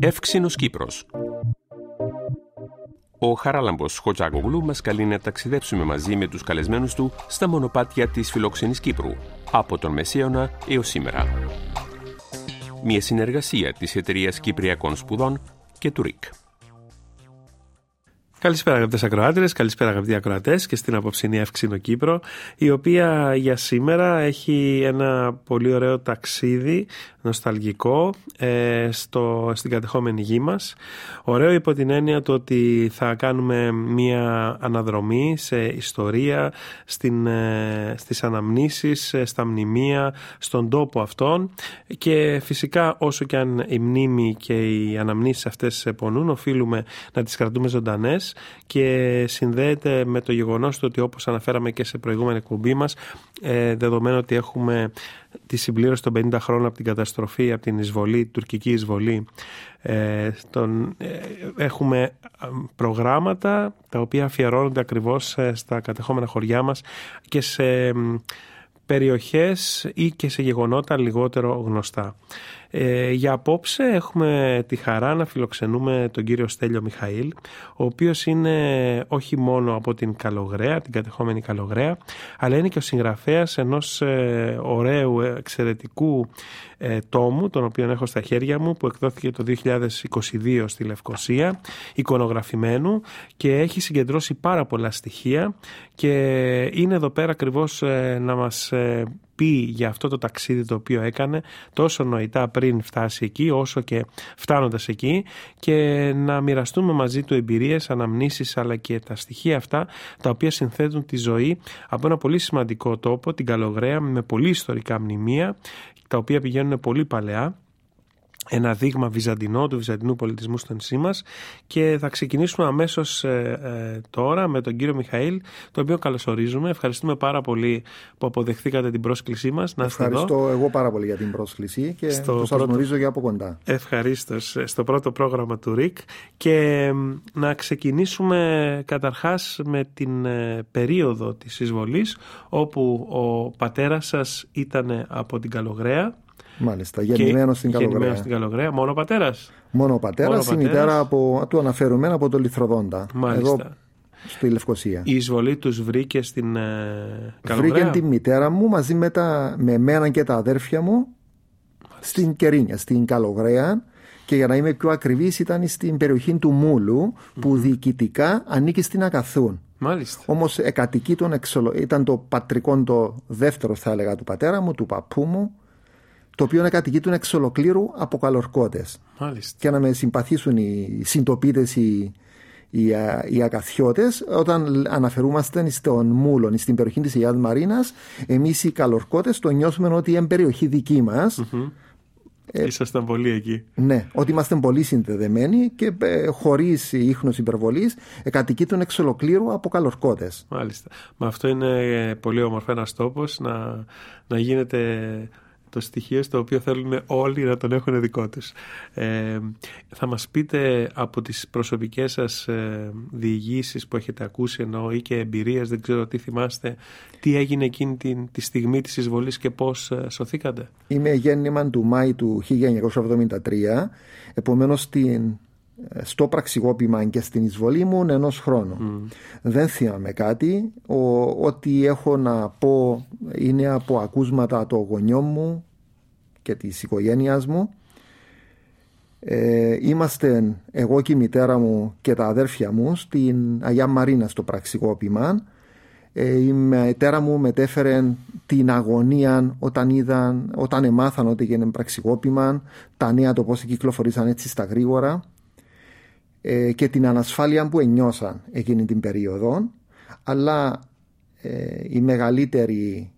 Εύξηνος Κύπρος. Ο Χαράλαμπος Χοτζάκογλου μας καλεί να ταξιδέψουμε μαζί με τους καλεσμένους του στα μονοπάτια της φιλόξενης Κύπρου, από τον Μεσαίωνα έως σήμερα. Μια συνεργασία της Εταιρείας Κυπριακών Σπουδών και του ΡΙΚ. Καλησπέρα αγαπητές ακροάτριες, καλησπέρα αγαπητοί ακροατές και στην απόψινή Εύξηνο Κύπρο, η οποία για σήμερα έχει ένα πολύ ωραίο ταξίδι νοσταλγικό στην κατεχόμενη γη μας. Ωραίο υπό την έννοια του ότι θα κάνουμε μία αναδρομή σε ιστορία, στις αναμνήσεις, στα μνημεία, στον τόπο αυτόν, και φυσικά όσο και αν η μνήμη και οι αναμνήσεις αυτές πονούν, οφείλουμε να τις κρατούμε ζωντανές, και συνδέεται με το γεγονός ότι, όπως αναφέραμε και σε προηγούμενη εκπομπή μας, δεδομένου ότι έχουμε τη συμπλήρωση των 50 χρόνων από την καταστροφή, από την εισβολή, τουρκική εισβολή, έχουμε προγράμματα τα οποία αφιερώνονται ακριβώς στα κατεχόμενα χωριά μας και σε περιοχές ή και σε γεγονότα λιγότερο γνωστά. Για απόψε έχουμε τη χαρά να φιλοξενούμε τον κύριο Στέλιο Μιχαήλ, ο οποίος είναι όχι μόνο από την Καλογραία, την κατεχόμενη Καλογραία, αλλά είναι και ο συγγραφέας ενός ωραίου, εξαιρετικού τόμου, τον οποίο έχω στα χέρια μου, που εκδόθηκε το 2022 στη Λευκοσία, εικονογραφημένου, και έχει συγκεντρώσει πάρα πολλά στοιχεία και είναι εδώ πέρα ακριβώς να μας πει για αυτό το ταξίδι το οποίο έκανε τόσο νοητά πριν φτάσει εκεί, όσο και φτάνοντας εκεί, και να μοιραστούμε μαζί του εμπειρίες, αναμνήσεις, αλλά και τα στοιχεία αυτά τα οποία συνθέτουν τη ζωή από ένα πολύ σημαντικό τόπο, την Καλογραία, με πολύ ιστορικά μνημεία, τα οποία πηγαίνουν πολύ παλαιά. Ένα δείγμα βυζαντινό, του βυζαντινού πολιτισμού στο νησί μας, και θα ξεκινήσουμε αμέσως τώρα με τον κύριο Μιχαήλ, τον οποίο καλωσορίζουμε. Ευχαριστούμε πάρα πολύ που αποδεχθήκατε την πρόσκλησή μας. Ευχαριστώ εγώ πάρα πολύ για την πρόσκληση και σας γνωρίζω για από κοντά. Ευχαρίστως, στο πρώτο πρόγραμμα του ΡΙΚ, και να ξεκινήσουμε καταρχάς με την περίοδο της εισβολής, όπου ο πατέρας σας ήταν από την Καλογραία. Μάλιστα, γεννημένος στην Καλογραία. Μόνο ο πατέρας. Μόνο ο πατέρας, η μητέρα του αναφερουμένου από το Λιθροδόντα. Μάλιστα. Εδώ στη Λευκοσία. Η εισβολή τους βρήκε στην Καλογραία. Βρήκε τη μητέρα μου μαζί με εμένα και τα αδέρφια μου. Μάλιστα. Στην Κερίνια, στην Καλογραία, και για να είμαι πιο ακριβής ήταν στην περιοχή του Μούλου, που διοικητικά ανήκει στην Ακαθούν. Μάλιστα. Όμως ήταν το πατρικό, το δεύτερο θα έλεγα, του πατέρα μου, του παππού μου, το οποίο κατοικείτουν εξ ολοκλήρου από καλορκώτες. Μάλιστα. Και να με συμπαθήσουν οι συντοπίτες, οι ακαθιώτες, όταν αναφερούμαστε στον Μούλον, στην περιοχή της Αγίας Μαρίνας, εμείς οι καλορκώτες το νιώθουμε ότι είναι περιοχή δική μας. Ήσασταν πολύ εκεί. Ναι, ότι είμαστε πολύ συνδεδεμένοι και χωρίς ίχνος υπερβολής κατοικείτουν εξ ολοκλήρου από καλορκώτες. Μάλιστα. Μα αυτό είναι πολύ όμορφο, ένας τόπος να γίνεται το στοιχείο στο οποίο θέλουν όλοι να τον έχουν δικό τους. Θα μας πείτε από τις προσωπικές σας διηγήσεις που έχετε ακούσει, εννοώ, ή και εμπειρίες, δεν ξέρω τι θυμάστε, τι έγινε εκείνη τη στιγμή της εισβολής και πώς σωθήκατε. Είμαι γέννημα του Μάη του 1973, επομένως στο πραξικόπημα και στην εισβολή μου ενός χρόνου. Δεν θυμάμαι κάτι. Ό,τι έχω να πω είναι από ακούσματα των γονιών μου και της οικογένειας μου. Είμαστε εγώ και η μητέρα μου και τα αδέρφια μου στην Αγία Μαρίνα στο πραξικόπημα. Η μητέρα μου μετέφερε την αγωνία όταν εμάθαν ότι έγινε πραξικόπημα, τα νέα, το πώς κυκλοφορήσαν έτσι στα γρήγορα, και την ανασφάλεια που ενιώσαν εκείνη την περίοδο, αλλά η μεγαλύτερη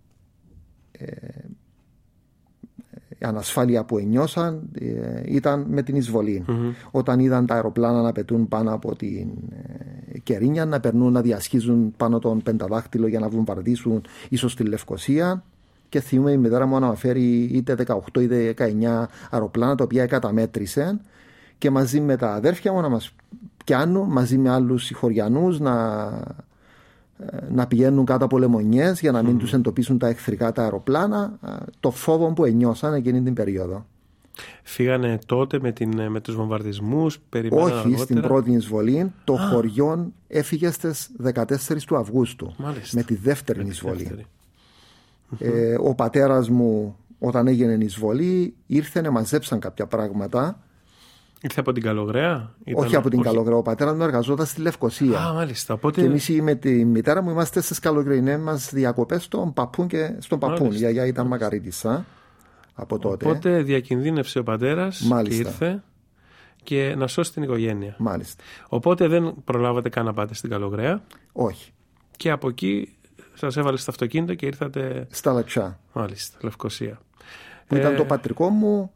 ανασφάλεια που ενιώσαν ήταν με την εισβολή. Όταν είδαν τα αεροπλάνα να πετούν πάνω από την Κερίνια, να περνούν, να διασχίζουν πάνω τον Πενταδάχτυλο για να βομβαρδίσουν ίσως τη Λευκοσία, και θυμούμαι η μητέρα μου αναφέρει είτε 18 είτε 19 αεροπλάνα τα οποία καταμέτρησαν, και μαζί με τα αδέρφια μου να μας πιάνουν, μαζί με άλλους συγχωριανούς, να πηγαίνουν κάτω από λεμονιές για να μην τους εντοπίσουν τα εχθρικά τα αεροπλάνα, το φόβο που ενιώσαν εκείνη την περίοδο. Φύγανε τότε με τους βομβαρδισμούς, όχι αργότερα. Στην πρώτη εισβολή. Το χωριό έφυγε στις 14 του Αυγούστου. Μάλιστα. Με τη δεύτερη εισβολή. Ο πατέρας μου, όταν έγινε η εισβολή, ήρθε να μαζέψαν κάποια πράγματα. Ήρθε από την Καλογραία? Όχι από την Καλογραία. Ο πατέρας μου εργαζόταν στη Λευκοσία. Μάλιστα. Οπότε... Και εμείς με τη μητέρα μου είμαστε στις καλοκαιρινές μας διακοπές στον Παππούν και στον Παππούν. Η γιαγιά ήταν μακαρίτισσα από τότε. Οπότε διακινδύνευσε ο πατέρας και ήρθε και να σώσει την οικογένεια. Μάλιστα. Οπότε δεν προλάβατε καν να πάτε στην Καλογραία. Όχι. Και από εκεί σας έβαλε στο αυτοκίνητο και ήρθατε στα Λατσιά. Μάλιστα, Λευκοσία. Που ήταν το πατρικό μου.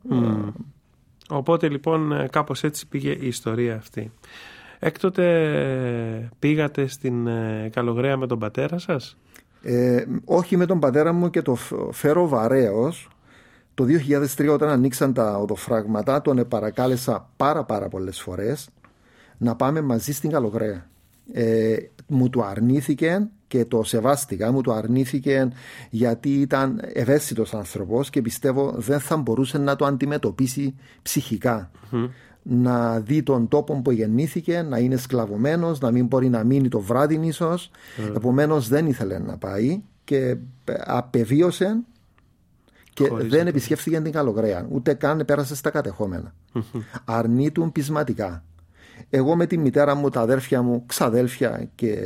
Οπότε λοιπόν κάπως έτσι πήγε η ιστορία αυτή. Έκτοτε πήγατε στην Καλογραία με τον πατέρα σας? Όχι με τον πατέρα μου, και το φέρω βαρέως. Το 2003 όταν ανοίξαν τα οδοφράγματα, τον παρακάλεσα πάρα πολλές φορές να πάμε μαζί στην Καλογραία. Μου το αρνήθηκε και το σεβάστηκα. Μου το αρνήθηκε γιατί ήταν ευαίσθητος άνθρωπος και πιστεύω δεν θα μπορούσε να το αντιμετωπίσει ψυχικά. Να δει τον τόπο που γεννήθηκε, να είναι σκλαβωμένος, να μην μπορεί να μείνει το βράδυ ίσως. Επομένως δεν ήθελε να πάει και απεβίωσε και δεν επισκέφθηκε την Καλογραία. Ούτε καν πέρασε στα κατεχόμενα. Αρνείτουν πεισματικά. Εγώ με τη μητέρα μου, τα αδέρφια μου, ξαδέλφια, και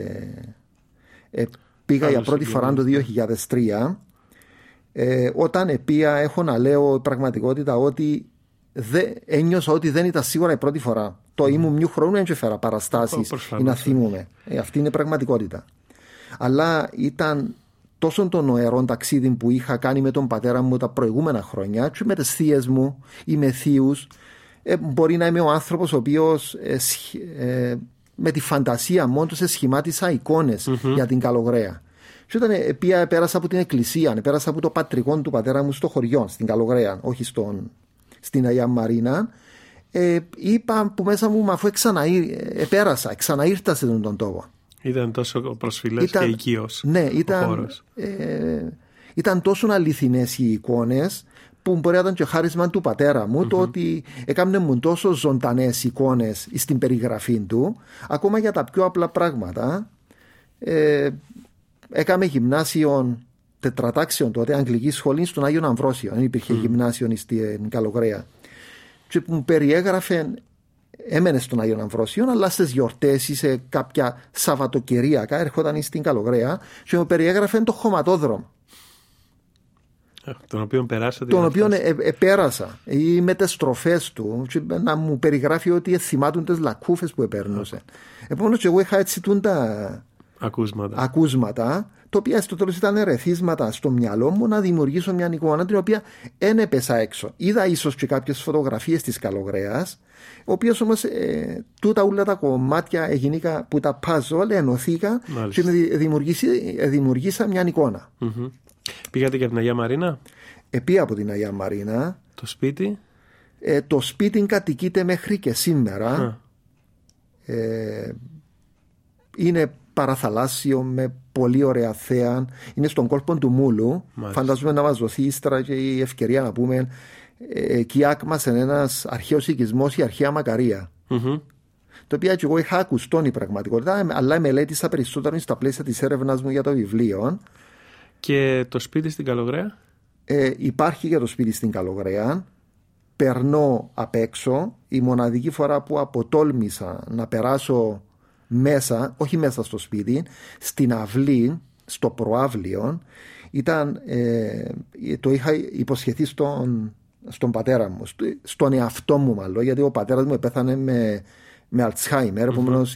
πήγα για πρώτη φορά το 2003. Όταν επία, έχω να λέω πραγματικότητα ότι ένιωσα ότι δεν ήταν σίγουρα η πρώτη φορά. Το ήμουν μιου χρόνου, δεν έφερα παραστάσεις ή να θυμούμαι. Αυτή είναι η πραγματικότητα. Αλλά ήταν τόσο το νοερό ταξίδι που είχα κάνει με τον πατέρα μου τα προηγούμενα χρόνια, και με τις θείες μου ή με θείους. Μπορεί να είμαι ο άνθρωπος ο οποίος με τη φαντασία μόνο του σχημάτισα εικόνες για την Καλογραία. Και όταν πέρασα από την εκκλησία, πέρασα από το πατρικό του πατέρα μου στο χωριό, στην Καλογραία, όχι στην Αγία Μαρίνα, είπα που μέσα μου, αφού ξαναήρθα σε τον τόπο. Ήταν τόσο προσφυλές και οικείος. Ναι, ήταν τόσο αληθινές οι εικόνες, που μπορεί να ήταν και χάρισμα του πατέρα μου, το ότι έκαμε μου τόσο ζωντανές εικόνες στην περιγραφή του, ακόμα για τα πιο απλά πράγματα. Έκαμε γυμνάσιο τετρατάξιον τότε, αγγλική σχολή, στον Άγιον Αμβρόσιο. Δεν υπήρχε γυμνάσιο στην Καλογραία. Και που μου περιέγραφε, έμενε στον Άγιον Αμβρόσιο, αλλά στις γιορτές ή σε κάποια Σαββατοκυριακά έρχονταν στην Καλογραία και μου περιέγραφε το χωματόδρομο. Τον οποίο περάσατε. Τον οποίο πέρασα, ή με τις στροφές του, να μου περιγράφει ότι θυμάτουν τις λακκούφες που επέρνουσε. Επομένως και εγώ είχα έτσι τα ακούσματα, τα οποία στο τέλος ήταν ερεθίσματα στο μυαλό μου να δημιουργήσω μια εικόνα την οποία δεν έπεσα έξω. Είδα ίσως και κάποιες φωτογραφίες της Καλογραίας, ο οποίος όμως τούτα όλα τα κομμάτια έγιναν που τα puzzle ενωθήκα και δημιουργήσα μια εικόνα. Πήγατε και από την Αγία Μαρίνα? Πήγα από την Αγία Μαρίνα. Το σπίτι? Το σπίτι κατοικείται μέχρι και σήμερα. Είναι παραθαλάσσιο με πολύ ωραία θέα. Είναι στον κόλπο του Μούλου. Φαντάζομαι να μας δοθεί ύστερα και η ευκαιρία να πούμε εκεί άκμασε ένας αρχαίος οικισμός, η Αρχαία Μακαρία. Το οποίο και εγώ είχα ακουστόν η πραγματικότητα, αλλά μελέτησα περισσότερο στα πλαίσια της έρευνας μου για το βιβλίο. Και το σπίτι στην Καλογραία? Υπάρχει και το σπίτι στην Καλογραία. Περνώ απ' έξω. Η μοναδική φορά που αποτόλμησα να περάσω μέσα, όχι μέσα στο σπίτι, στην αυλή, στο προαύλιο, ήταν, το είχα υποσχεθεί στον πατέρα μου, στον εαυτό μου μάλλον, γιατί ο πατέρας μου πέθανε με Αλτσχάιμερ, επομένως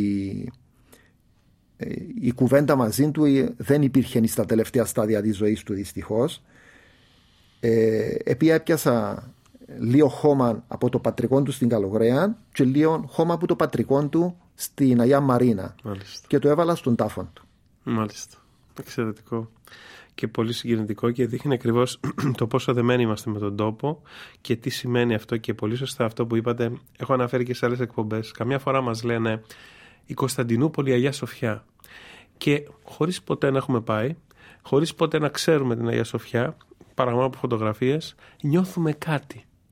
η κουβέντα μαζί του δεν υπήρχε στα τελευταία στάδια της ζωής του, δυστυχώς. Επειδή έπιασα λίγο χώμα από το πατρικό του στην Καλογραία και λίγο χώμα από το πατρικό του στην Αγία Μαρίνα. Μάλιστα. Και το έβαλα στον τάφο του. Μάλιστα. Εξαιρετικό και πολύ συγκινητικό, και δείχνει ακριβώς το πόσο δεμένοι είμαστε με τον τόπο και τι σημαίνει αυτό, και πολύ σωστά αυτό που είπατε. Έχω αναφέρει και σε άλλες εκπομπές. Καμιά φορά μας λένε η Κωνσταντινούπολη, η Αγία Σοφιά, και χωρίς ποτέ να έχουμε πάει, χωρίς ποτέ να ξέρουμε την Αγία Σοφιά, παρά μόνο από φωτογραφίες, νιώθουμε κάτι.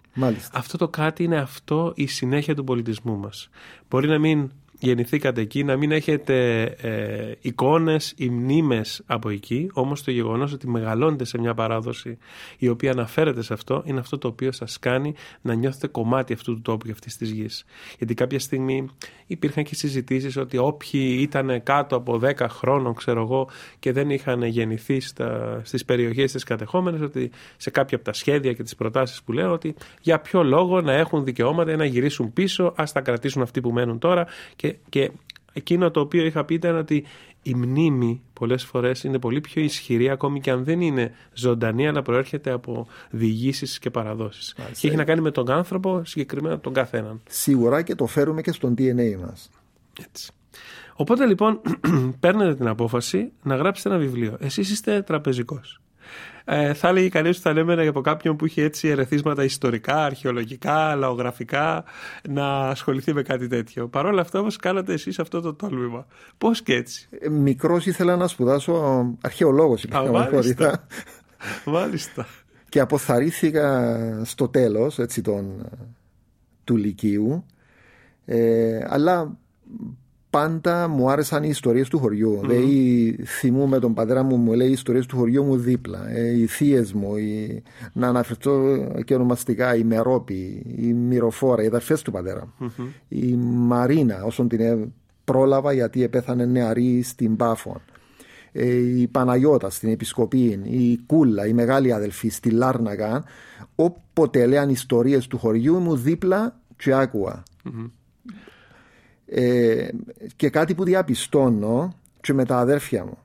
Μάλιστα. Αυτό το κάτι είναι αυτό η συνέχεια του πολιτισμού μας. Μπορεί να μην γεννηθήκατε εκεί, να μην έχετε εικόνες ή μνήμες από εκεί, όμως το γεγονός ότι μεγαλώνετε σε μια παράδοση η οποία αναφέρεται σε αυτό, είναι αυτό το οποίο σας κάνει να νιώθετε κομμάτι αυτού του τόπου και αυτής της γης. Γιατί κάποια στιγμή υπήρχαν και συζητήσεις ότι όποιοι ήταν κάτω από 10 χρόνων, ξέρω εγώ, και δεν είχαν γεννηθεί στις περιοχές τις κατεχόμενες, ότι σε κάποια από τα σχέδια και τις προτάσεις που λέω, ότι για ποιο λόγο να έχουν δικαιώματα ή να γυρίσουν πίσω, ας τα κρατήσουν αυτοί που μένουν τώρα. Και εκείνο το οποίο είχα πει ήταν ότι η μνήμη πολλές φορές είναι πολύ πιο ισχυρή, ακόμη και αν δεν είναι ζωντανή, αλλά προέρχεται από διηγήσεις και παραδόσεις. Και έχει να κάνει με τον άνθρωπο, συγκεκριμένα τον καθέναν. Σίγουρα, και το φέρουμε και στον DNA μας. Έτσι. Οπότε λοιπόν παίρνετε την απόφαση να γράψετε ένα βιβλίο. Εσείς είστε τραπεζικός. Θα έλεγε κανείς ότι θα λέμε από κάποιον που είχε έτσι ερεθίσματα ιστορικά, αρχαιολογικά, λαογραφικά, να ασχοληθεί με κάτι τέτοιο. Παρ' όλα αυτά όμως κάνατε εσείς αυτό το τόλμημα. Πώς και έτσι? Μικρός ήθελα να σπουδάσω αρχαιολόγος. Μάλιστα. Και αποθαρρύνθηκα στο τέλος του λυκείου, αλλά πάντα μου άρεσαν οι ιστορίες του χωριού. Δηλαδή, θυμούμαι τον πατέρα μου λέει οι ιστορίες του χωριού μου δίπλα. Οι θείες μου, να αναφερθώ και ονομαστικά, η Μερόπη, η Μυροφόρα, οι αδερφές του πατέρα μου. Η Μαρίνα, όσον την πρόλαβα γιατί επέθανε νεαρή στην Πάφο. Η Παναγιώτα στην Επισκοπή, η Κούλα, η μεγάλη αδελφή στη Λάρνακα. Όποτε λέαν ιστορίες του χωριού μου δίπλα και άκουα. Και κάτι που διαπιστώνω και με τα αδέρφια μου,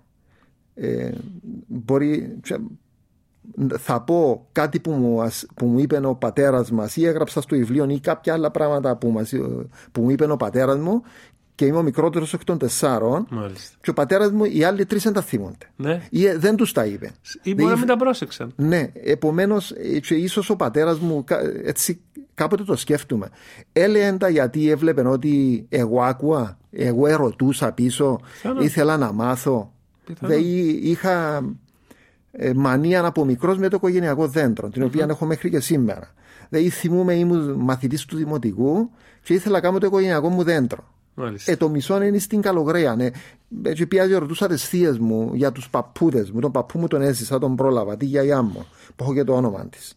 θα πω κάτι που μου είπε ο πατέρας μας, ή έγραψα στο βιβλίο, ή κάποια άλλα πράγματα που μου είπε ο πατέρας μου, και είμαι ο μικρότερος εκ των 4. Μάλιστα. Και ο πατέρας μου, οι άλλοι 3 δεν τα θυμούνται. Ναι. Ή δεν τους τα είπε. Ή μπορεί να μην τα πρόσεξαν. Ναι, επομένως ίσως ο πατέρας μου, έτσι κάποτε το σκέφτομαι, έλεγε τα γιατί έβλεπε ότι εγώ άκουα, εγώ ερωτούσα πίσω, ήθελα να μάθω. Είχα μανία από μικρός με το οικογενειακό δέντρο, την οποία έχω μέχρι και σήμερα. Δηλαδή θυμούμαι, ήμουν μαθητής του δημοτικού και ήθελα να κάνω το οικογενειακό μου δέντρο. Το μισό είναι στην Καλογραία. Ναι. Έτσι πια ρωτούσα τις θείες μου για τους παππούδες μου. Τον παππού μου τον έζησα, τον πρόλαβα, τη γιαγιά μου, που έχω και το όνομα της.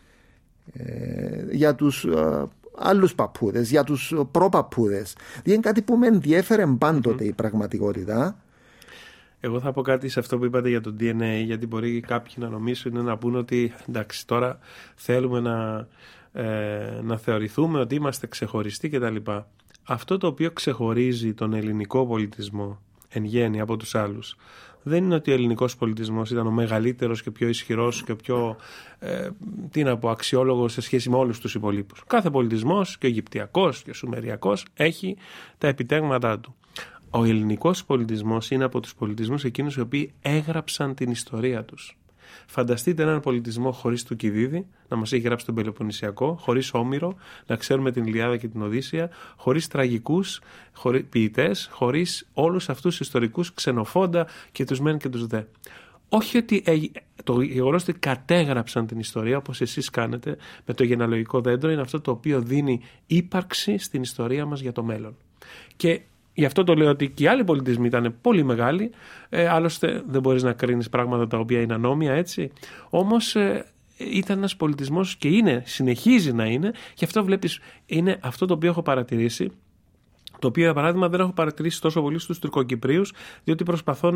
Για τους άλλους παππούδες, για τους προπαππούδες. Είναι κάτι που με ενδιέφερε πάντοτε η πραγματικότητα. Εγώ θα πω κάτι σε αυτό που είπατε για το DNA, γιατί μπορεί κάποιοι να νομίσουν, να πούν ότι εντάξει, τώρα θέλουμε να θεωρηθούμε ότι είμαστε ξεχωριστοί κτλ. Αυτό το οποίο ξεχωρίζει τον ελληνικό πολιτισμό εν γέννη από τους άλλους δεν είναι ότι ο ελληνικός πολιτισμός ήταν ο μεγαλύτερος και πιο ισχυρός και πιο αξιόλογος σε σχέση με όλους τους υπολείπους. Κάθε πολιτισμός, και ο Αιγυπτιακός και ο Σουμεριακός, έχει τα επιτέγματά του. Ο ελληνικός πολιτισμός είναι από τους πολιτισμούς εκείνους οι οποίοι έγραψαν την ιστορία τους. Φανταστείτε έναν πολιτισμό χωρίς Τουκυδίδη, να μας έχει γράψει τον Πελοποννησιακό, χωρίς Όμηρο, να ξέρουμε την Ιλιάδα και την Οδύσσεια, χωρίς τραγικούς ποιητές, χωρίς όλους αυτούς τους ιστορικούς Ξενοφόντα και τους μεν και τους δε. Όχι ότι το γεγονός ότι κατέγραψαν την ιστορία όπως εσείς κάνετε με το γενεαλογικό δέντρο είναι αυτό το οποίο δίνει ύπαρξη στην ιστορία μας για το μέλλον. Και γι' αυτό το λέω ότι και οι άλλοι πολιτισμοί ήταν πολύ μεγάλοι, άλλωστε δεν μπορείς να κρίνεις πράγματα τα οποία είναι ανώμια, έτσι. Όμως ήταν ένας πολιτισμός και συνεχίζει να είναι, και αυτό βλέπεις, είναι αυτό το οποίο έχω παρατηρήσει, το οποίο για παράδειγμα δεν έχω παρατηρήσει τόσο πολύ στους Τουρκοκυπρίους, διότι προσπαθώ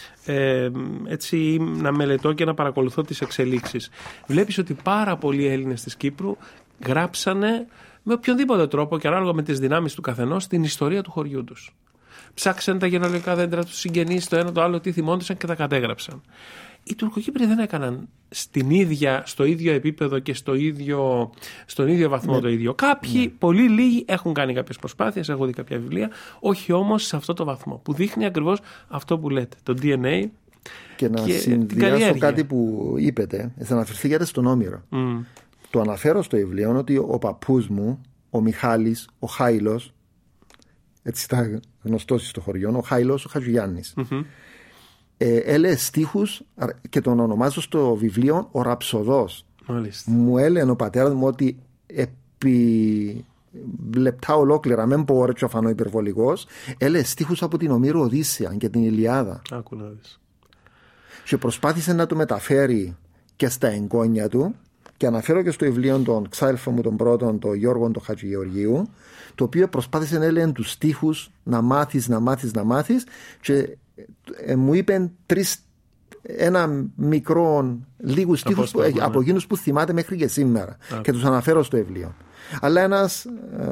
να μελετώ και να παρακολουθώ τις εξελίξεις. Βλέπεις ότι πάρα πολλοί Έλληνες της Κύπρου γράψανε με οποιονδήποτε τρόπο και ανάλογα με τις δυνάμεις του καθενός την ιστορία του χωριού τους. Ψάξαν τα γενεαλογικά δέντρα τους συγγενείς, το ένα το άλλο, τι θυμόντουσαν και τα κατέγραψαν. Οι Τουρκοκύπροι δεν έκαναν στο ίδιο επίπεδο και στον ίδιο βαθμό το ίδιο. Κάποιοι, πολύ λίγοι, έχουν κάνει κάποιες προσπάθειες, έχω δει κάποια βιβλία, όχι όμως σε αυτό το βαθμό, που δείχνει ακριβώς αυτό που λέτε, το DNA. Και να συνδυάσω κάτι που είπετε, θα αναφερθήκατε στον Όμηρο. Το αναφέρω στο βιβλίο ότι ο παππούς μου, ο Μιχάλης, ο Χάιλος, έτσι ήταν γνωστός στο χωριό, ο Χάιλος, ο Χατζηγιάννης, έλεγε στίχους και τον ονομάζω στο βιβλίο ο Ραψοδός. Μάλιστα. Μου έλεγε ο πατέρας μου ότι επί λεπτά ολόκληρα, μην πω ώρες και φανώ υπερβολικός, έλεγε στίχους από την Ομήρου Οδύσσεια και την Ηλιάδα. Άκου να δεις. Και προσπάθησε να το μεταφέρει και στα εγγόνια του, και αναφέρω και στο βιβλίο των ξάδελφων μου των πρώτων, τον Γιώργο τον Χατζηγεωργίου, το οποίο προσπάθησε να έλεγε τους στίχους να μάθεις, και μου είπε ένα μικρό λίγους στίχους από εκείνους που θυμάται μέχρι και σήμερα, και τους αναφέρω στο βιβλίο. Αλλά ένας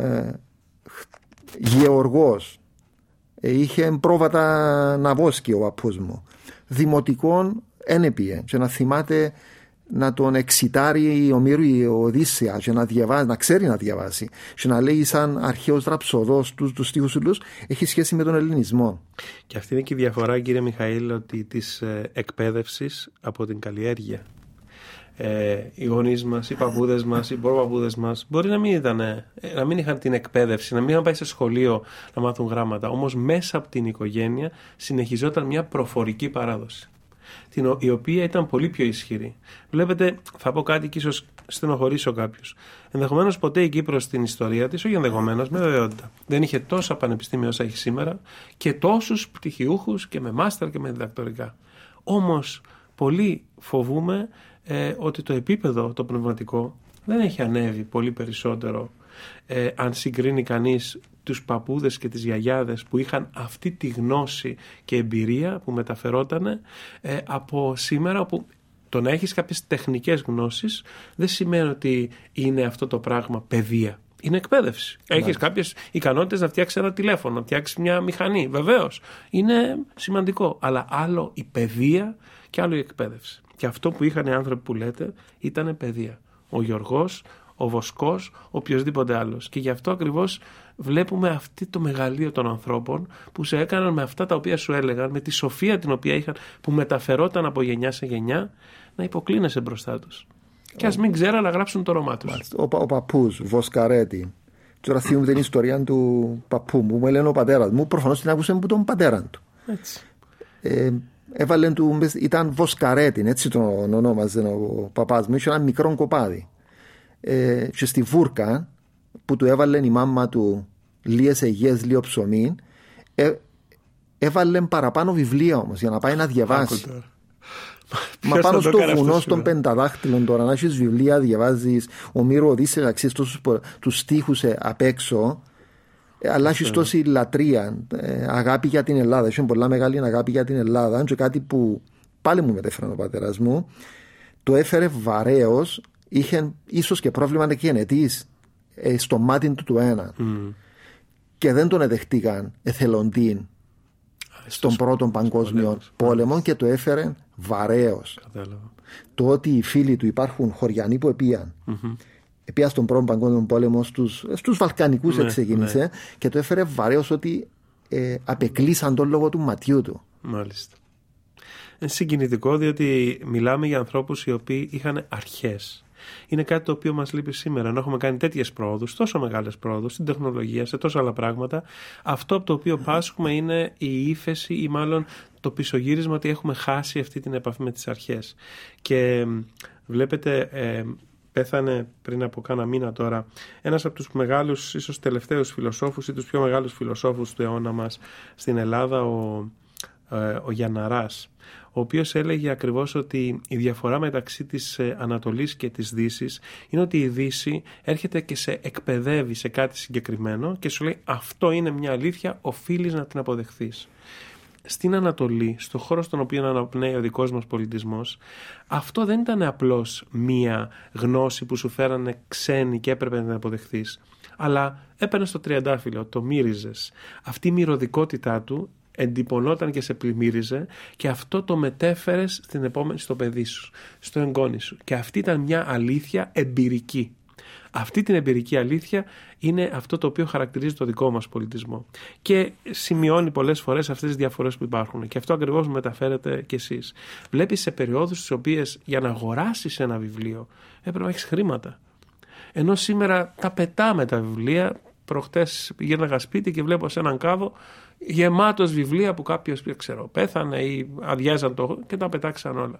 γεωργός, είχε πρόβατα να βόσκει ο παππούς μου, δημοτικών ένεπιε, και να θυμάται να τον εξητάρει η Ομήρου η Οδύσσεια, και να ξέρει να διαβάσει, και να λέει σαν αρχαίος ραψοδός τους στίχους τους, έχει σχέση με τον ελληνισμό. Και αυτή είναι και η διαφορά, κύριε Μιχαήλ, ότι της εκπαίδευσης από την καλλιέργεια. Οι γονείς μας, οι παππούδες μας, οι προπαππούδες μας μπορεί να μην είχαν την εκπαίδευση, να μην είχαν πάει σε σχολείο να μάθουν γράμματα, όμως μέσα από την οικογένεια συνεχιζόταν μια προφορική παράδοση, η οποία ήταν πολύ πιο ισχυρή. Βλέπετε, θα πω κάτι και ίσως στενοχωρήσω κάποιους. Ενδεχομένως ποτέ η Κύπρος στην ιστορία της, όχι ενδεχομένως, με βεβαιότητα, δεν είχε τόσα πανεπιστήμια όσα έχει σήμερα και τόσους πτυχιούχους και με μάστερ και με διδακτορικά. Όμως πολύ φοβούμε ότι το επίπεδο το πνευματικό δεν έχει ανέβει πολύ περισσότερο αν συγκρίνει κανείς τους παππούδες και τις γιαγιάδες που είχαν αυτή τη γνώση και εμπειρία που μεταφερότανε από σήμερα, όπου το να έχεις κάποιες τεχνικές γνώσεις δεν σημαίνει ότι είναι αυτό το πράγμα παιδεία. Είναι εκπαίδευση. Έχεις κάποιες ικανότητες να φτιάξεις ένα τηλέφωνο, να φτιάξεις μια μηχανή. Βεβαίως. Είναι σημαντικό. Αλλά άλλο η παιδεία και άλλο η εκπαίδευση. Και αυτό που είχαν οι άνθρωποι που λέτε ήταν παιδεία. Ο Γιωργός, ο Βοσκός, οποιοσδήποτε άλλος. Και γι' αυτό ακριβώς βλέπουμε αυτή το μεγαλείο των ανθρώπων που σε έκαναν με αυτά τα οποία σου έλεγαν, με τη σοφία την οποία είχαν, που μεταφερόταν από γενιά σε γενιά, να υποκλίνεσαι μπροστά τους. Και ας μην ξέραν να γράψουν το όνομά τους. Ο παππούς, Βοσκαρέτη. Τώρα θυμούμαι την ιστορία του παππού μου, μου έλεγε ο πατέρας μου, προφανώς την άκουσε από τον πατέρα του. Έτσι. Έβαλε ήταν Βοσκαρέτη, έτσι τον ονόμαζε ο παπάς μου, είχε ένα μικρό κοπάδι. Και στη βούρκα που του έβαλε η μάμα του λίγες αιγές, λίγο ψωμί, έβαλε παραπάνω βιβλία όμως για να πάει να διαβάσει. Μα πάνω στο βουνό των πενταδάχτυλων τώρα να έχεις βιβλία, διαβάζεις Ομήρου Οδύσσεια, αξίες τους στίχους απ' έξω, αλλά έχεις τόση λατρεία, αγάπη για την Ελλάδα. Έχει πολλά μεγάλη αγάπη για την Ελλάδα, και κάτι που πάλι μου μετέφερε ο πατέρας μου, το έφερε βαρέως, είχε ίσως και πρόβλημα γενετής στο μάτι του ένα, και δεν τον εδεχτήκαν εθελοντή στον πρώτο παγκόσμιο πόλεμο, και το έφερε βαρέως. Το ότι οι φίλοι του υπάρχουν χωριανοί που επίαν στον πρώτο παγκόσμιο πόλεμο στους Βαλκανικούς ξεκίνησε, και το έφερε βαρέως ότι απεκλείσαν τον λόγο του ματιού του. Μάλιστα. Είναι συγκινητικό, διότι μιλάμε για ανθρώπους οι οποίοι είχαν αρχές. Είναι κάτι το οποίο μας λείπει σήμερα. Ενώ έχουμε κάνει τέτοιες πρόοδους, τόσο μεγάλες πρόοδους στην τεχνολογία, σε τόσα άλλα πράγματα, αυτό από το οποίο πάσχουμε είναι η ύφεση, ή μάλλον το πισωγύρισμα, ότι έχουμε χάσει αυτή την επαφή με τις αρχές. Και βλέπετε, πέθανε πριν από κάνα μήνα τώρα ένας από τους μεγάλους, ίσως τελευταίους φιλοσόφους ή τους πιο μεγάλους φιλοσόφους του αιώνα μας στην Ελλάδα, ο Γιανναράς, ο οποίος έλεγε ακριβώς ότι η διαφορά μεταξύ της Ανατολής και της Δύσης είναι ότι η Δύση έρχεται και σε εκπαιδεύει σε κάτι συγκεκριμένο και σου λέει αυτό είναι μια αλήθεια, οφείλεις να την αποδεχθείς. Στην Ανατολή, στον χώρο στον οποίο αναπνέει ο δικός μας πολιτισμός, αυτό δεν ήταν απλώς μία γνώση που σου φέρανε ξένοι και έπρεπε να την αποδεχθείς, αλλά έπαιρνες το τριαντάφυλλο, το μύριζες. Αυτή η μυρωδικότητά του εντυπωνόταν και σε πλημμύριζε, και αυτό το μετέφερες στην επόμενη, στο παιδί σου, στο εγγόνι σου. Και αυτή ήταν μια αλήθεια εμπειρική. Αυτή την εμπειρική αλήθεια είναι αυτό το οποίο χαρακτηρίζει το δικό μας πολιτισμό. Και σημειώνει πολλές φορές αυτές τις διαφορές που υπάρχουν. Και αυτό ακριβώς μεταφέρετε κι εσείς. Βλέπεις σε περιόδους στις οποίες για να αγοράσεις ένα βιβλίο έπρεπε να έχεις χρήματα. Ενώ σήμερα τα πετάμε τα βιβλία. Προχτές πήγαινα σπίτι και βλέπω σε έναν κάδο γεμάτος βιβλία που κάποιος πέθανε ή αδειάζαν το και τα πετάξαν όλα.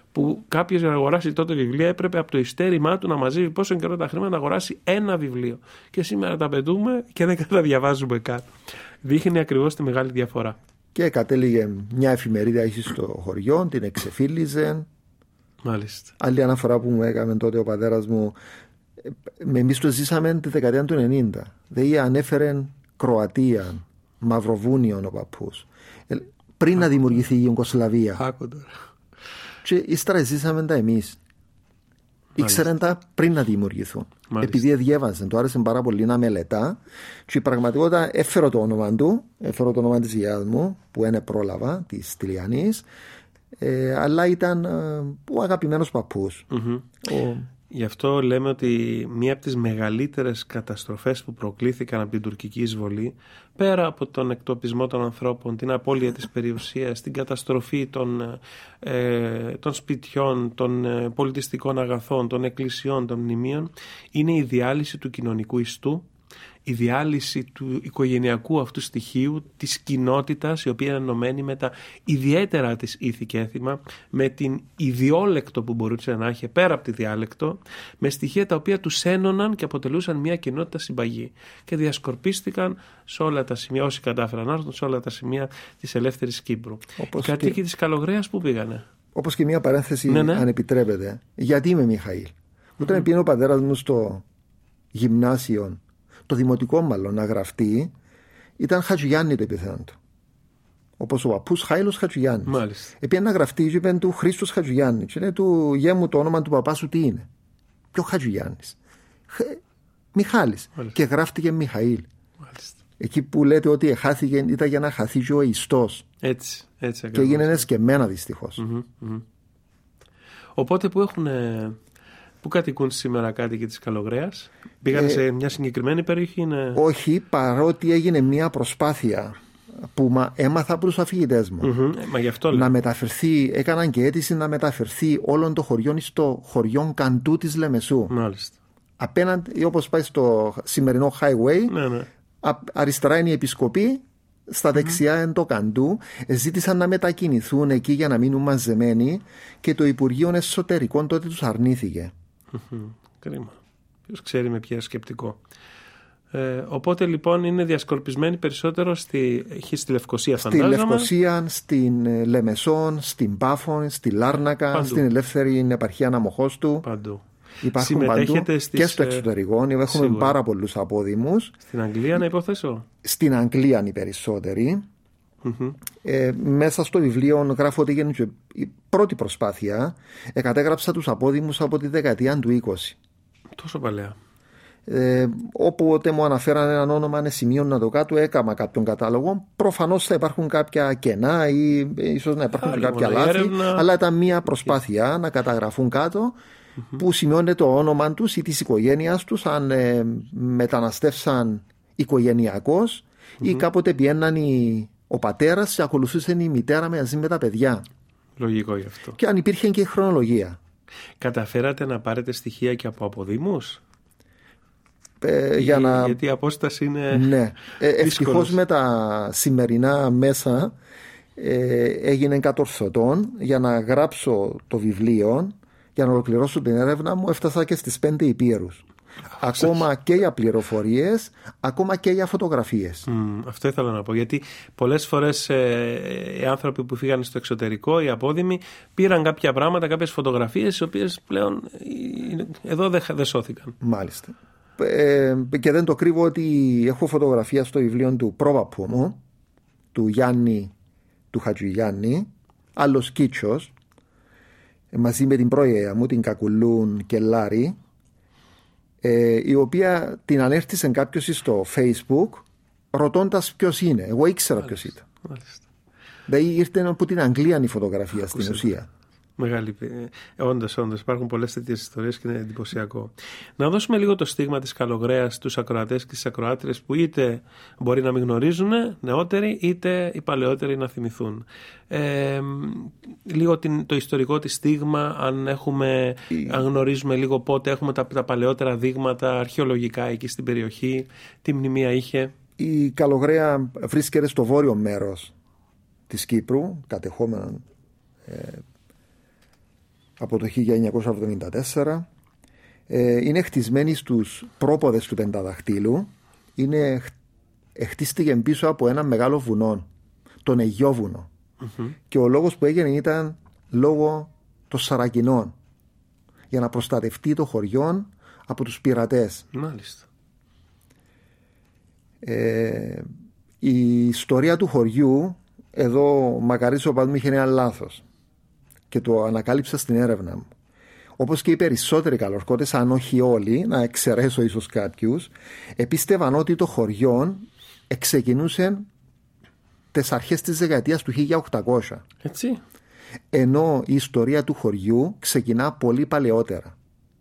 που κάποιος για να αγοράσει τότε βιβλία έπρεπε από το ειστέρημά του να μαζεύει πόσο καιρό τα χρήματα να αγοράσει ένα βιβλίο. Και σήμερα τα πετούμε και δεν καταδιαβάζουμε καν. Δείχνει ακριβώς τη μεγάλη διαφορά. Και κατέληγε μια εφημερίδα έχει στο χωριό, την εξεφύλιζε. Μάλιστα. Άλλη αναφορά που μου έκανε τότε ο πατέρας μου, εμείς το ζήσαμε τη δεκαετία του 90. Δηλαδή ανέφερε Κροατία, Μαυροβούνιο ο παππούς. Πριν να δημιουργηθεί η Ιουγκοσλαβία. Και ύστερα ζήσαμε τα εμείς. Ήξεραν τα πριν να δημιουργηθούν. Μάλιστα. Επειδή διέβαζαν, του άρεσε πάρα πολύ να μελετά. Και η πραγματικότητα έφερε το όνομα του, έφερε το όνομα της γιαγιάς μου, που είναι πρόλαβα, της Τηλιανής, αλλά ήταν ο αγαπημένος παππούς. Γι' αυτό λέμε ότι μία από τις μεγαλύτερες καταστροφές που προκλήθηκαν από την τουρκική εισβολή, πέρα από τον εκτοπισμό των ανθρώπων, την απώλεια της περιουσίας, την καταστροφή των σπιτιών, των πολιτιστικών αγαθών, των εκκλησιών, των μνημείων, είναι η διάλυση του κοινωνικού ιστού, η διάλυση του οικογενειακού αυτού στοιχείου, της κοινότητας, η οποία είναι ενωμένη με τα ιδιαίτερα της ήθη και έθιμα, με την ιδιόλεκτο που μπορούσε να έχει πέρα από τη διάλεκτο, με στοιχεία τα οποία τους ένωναν και αποτελούσαν μια κοινότητα συμπαγή και διασκορπίστηκαν σε όλα τα σημεία, όσοι κατάφεραν να έρθουν σε όλα τα σημεία της ελεύθερης Κύπρου. Οι κατοίκοι της Καλογρέας που πήγανε? Όπως και μια παρένθεση, αν επιτρέπετε, γιατί είμαι Μιχαήλ. Όταν πήγαινε ο πατέρας μου στο γυμνάσιο, το δημοτικό μάλλον, να γραφτεί, ήταν Χατζηγιάννη το επιθέον του. Όπως ο παππούς Χάιλος Χατζηγιάννης. Επειδή να γραφτεί, είπε του Χρήστος Χατζηγιάννη. Και λέει του γέ μου, το όνομα του παπά σου τι είναι? Ποιο Χατζηγιάννης? Μιχάλης. Και γράφτηκε Μιχαήλ. Μάλιστα. Εκεί που λέτε ότι χάθηκε, ήταν για να χαθεί και ο ιστός. Έτσι και έγινε εσκεμμένα δυστυχώς. Οπότε που κατοικούν σήμερα κάτοικοι της Καλογρέας? Πήγανε σε μια συγκεκριμένη περιοχή? Όχι, παρότι έγινε μια προσπάθεια που έμαθα από τους αφηγητές μου. Μα γι' αυτό να μεταφερθεί, έκαναν και αίτηση να μεταφερθεί όλων των χωριών στο χωριό Καντού της Λεμεσού. Μάλιστα. Απέναντι, όπως πάει στο σημερινό highway, αριστερά είναι η επισκοπή, στα δεξιά είναι το Καντού. Ζήτησαν να μετακινηθούν εκεί για να μείνουν μαζεμένοι και το Υπουργείο Εσωτερικών τότε τους αρνήθηκε. Κρίμα. Ποιος ξέρει με ποιο σκεπτικό. Οπότε λοιπόν είναι διασκορπισμένοι περισσότερο στη Λευκοσία, φαντάζομαι. Στη Λευκοσία, στην Λεμεσόν, στην Πάφων, στη Λάρνακα, παντού. Στην ελεύθερη επαρχία Αναμοχώστου. Παντού. Υπάρχουν παντού και στο εξωτερικό. Έχουμε πάρα πολλούς απόδημους. Στην Αγγλία να υποθέσω? Στην Αγγλία οι περισσότεροι. Μέσα στο βιβλίο γράφω ότι έγινε η πρώτη προσπάθεια. Κατέγραψα τους απόδημους από τη δεκαετία του 20. Τόσο παλαιά. Όποτε μου αναφέραν έναν όνομα, ένα σημείο να το κάτω, έκανα κάποιον κατάλογο. Προφανώς θα υπάρχουν κάποια κενά ή ίσως να υπάρχουν και κάποια λάθη, αλλά ήταν μια προσπάθεια να καταγραφούν κάτω που σημειώνεται το όνομα τους ή της οικογένειας τους, αν μεταναστεύσαν οικογενειακώς ή κάποτε πιέναν ο πατέρας και ακολουθούσε η μητέρα μαζί με τα παιδιά. Λογικό γι' αυτό. Και αν υπήρχε και η χρονολογία. Καταφέρατε να πάρετε στοιχεία και από αποδήμους? Γιατί η απόσταση είναι ναι. Ευτυχώς με τα σημερινά μέσα έγινε κατορθωτών για να γράψω το βιβλίο, για να ολοκληρώσω την έρευνα μου. Έφτασα και στις 5 υπήρους. Ακόμα και για πληροφορίες, ακόμα και για φωτογραφίες. Αυτό ήθελα να πω. Γιατί πολλές φορές οι άνθρωποι που φύγανε στο εξωτερικό, οι απόδημοι, πήραν κάποια πράγματα, κάποιες φωτογραφίες, οι οποίες πλέον εδώ δεν σώθηκαν. Μάλιστα. Και δεν το κρύβω ότι έχω φωτογραφία στο βιβλίο του πρόπαππου μου, του Γιάννη, του Χατζηγιάννη, άλλος Κίτσος, μαζί με την πρόγεια μου, την Κακουλούν Κελάρη, η οποία την ανέρτησε κάποιος στο Facebook ρωτώντας ποιος είναι. Εγώ ήξερα ποιος ήταν. Δηλαδή ήρθε από την Αγγλία η φωτογραφία στην ουσία. Μεγάλη. Όντως, υπάρχουν πολλές τέτοιες ιστορίες και είναι εντυπωσιακό. Να δώσουμε λίγο το στίγμα της Καλογρέας στους ακροατές και στις ακροάτριες που είτε μπορεί να μην γνωρίζουν, νεότεροι, είτε οι παλαιότεροι να θυμηθούν. Λίγο το ιστορικό της στίγμα, αν γνωρίζουμε λίγο πότε έχουμε τα παλαιότερα δείγματα αρχαιολογικά εκεί στην περιοχή, τι μνημεία είχε. Η Καλογρέα βρίσκεται στο βόρειο μέρος της Κύπρου, κατεχόμενα από το 1974. Είναι χτισμένη στους πρόποδες του Πενταδαχτύλου. Χτίστηκε πίσω από ένα μεγάλο βουνό, τον Αιγιόβουνο. Και ο λόγος που έγινε ήταν λόγω των Σαρακινών, για να προστατευτεί το χωριό από τους πειρατές. Μάλιστα. Η ιστορία του χωριού, εδώ μακαρίζει ο παδί μου είχε ένα λάθος και το ανακάλυψα στην έρευνα μου. Όπως και οι περισσότεροι καλορκώτες, αν όχι όλοι, να εξαιρέσω ίσως κάποιους, επίστευαν ότι το χωριό ξεκινούσε τις αρχές της δεκαετίας του 1800. Έτσι. Ενώ η ιστορία του χωριού ξεκινά πολύ παλαιότερα.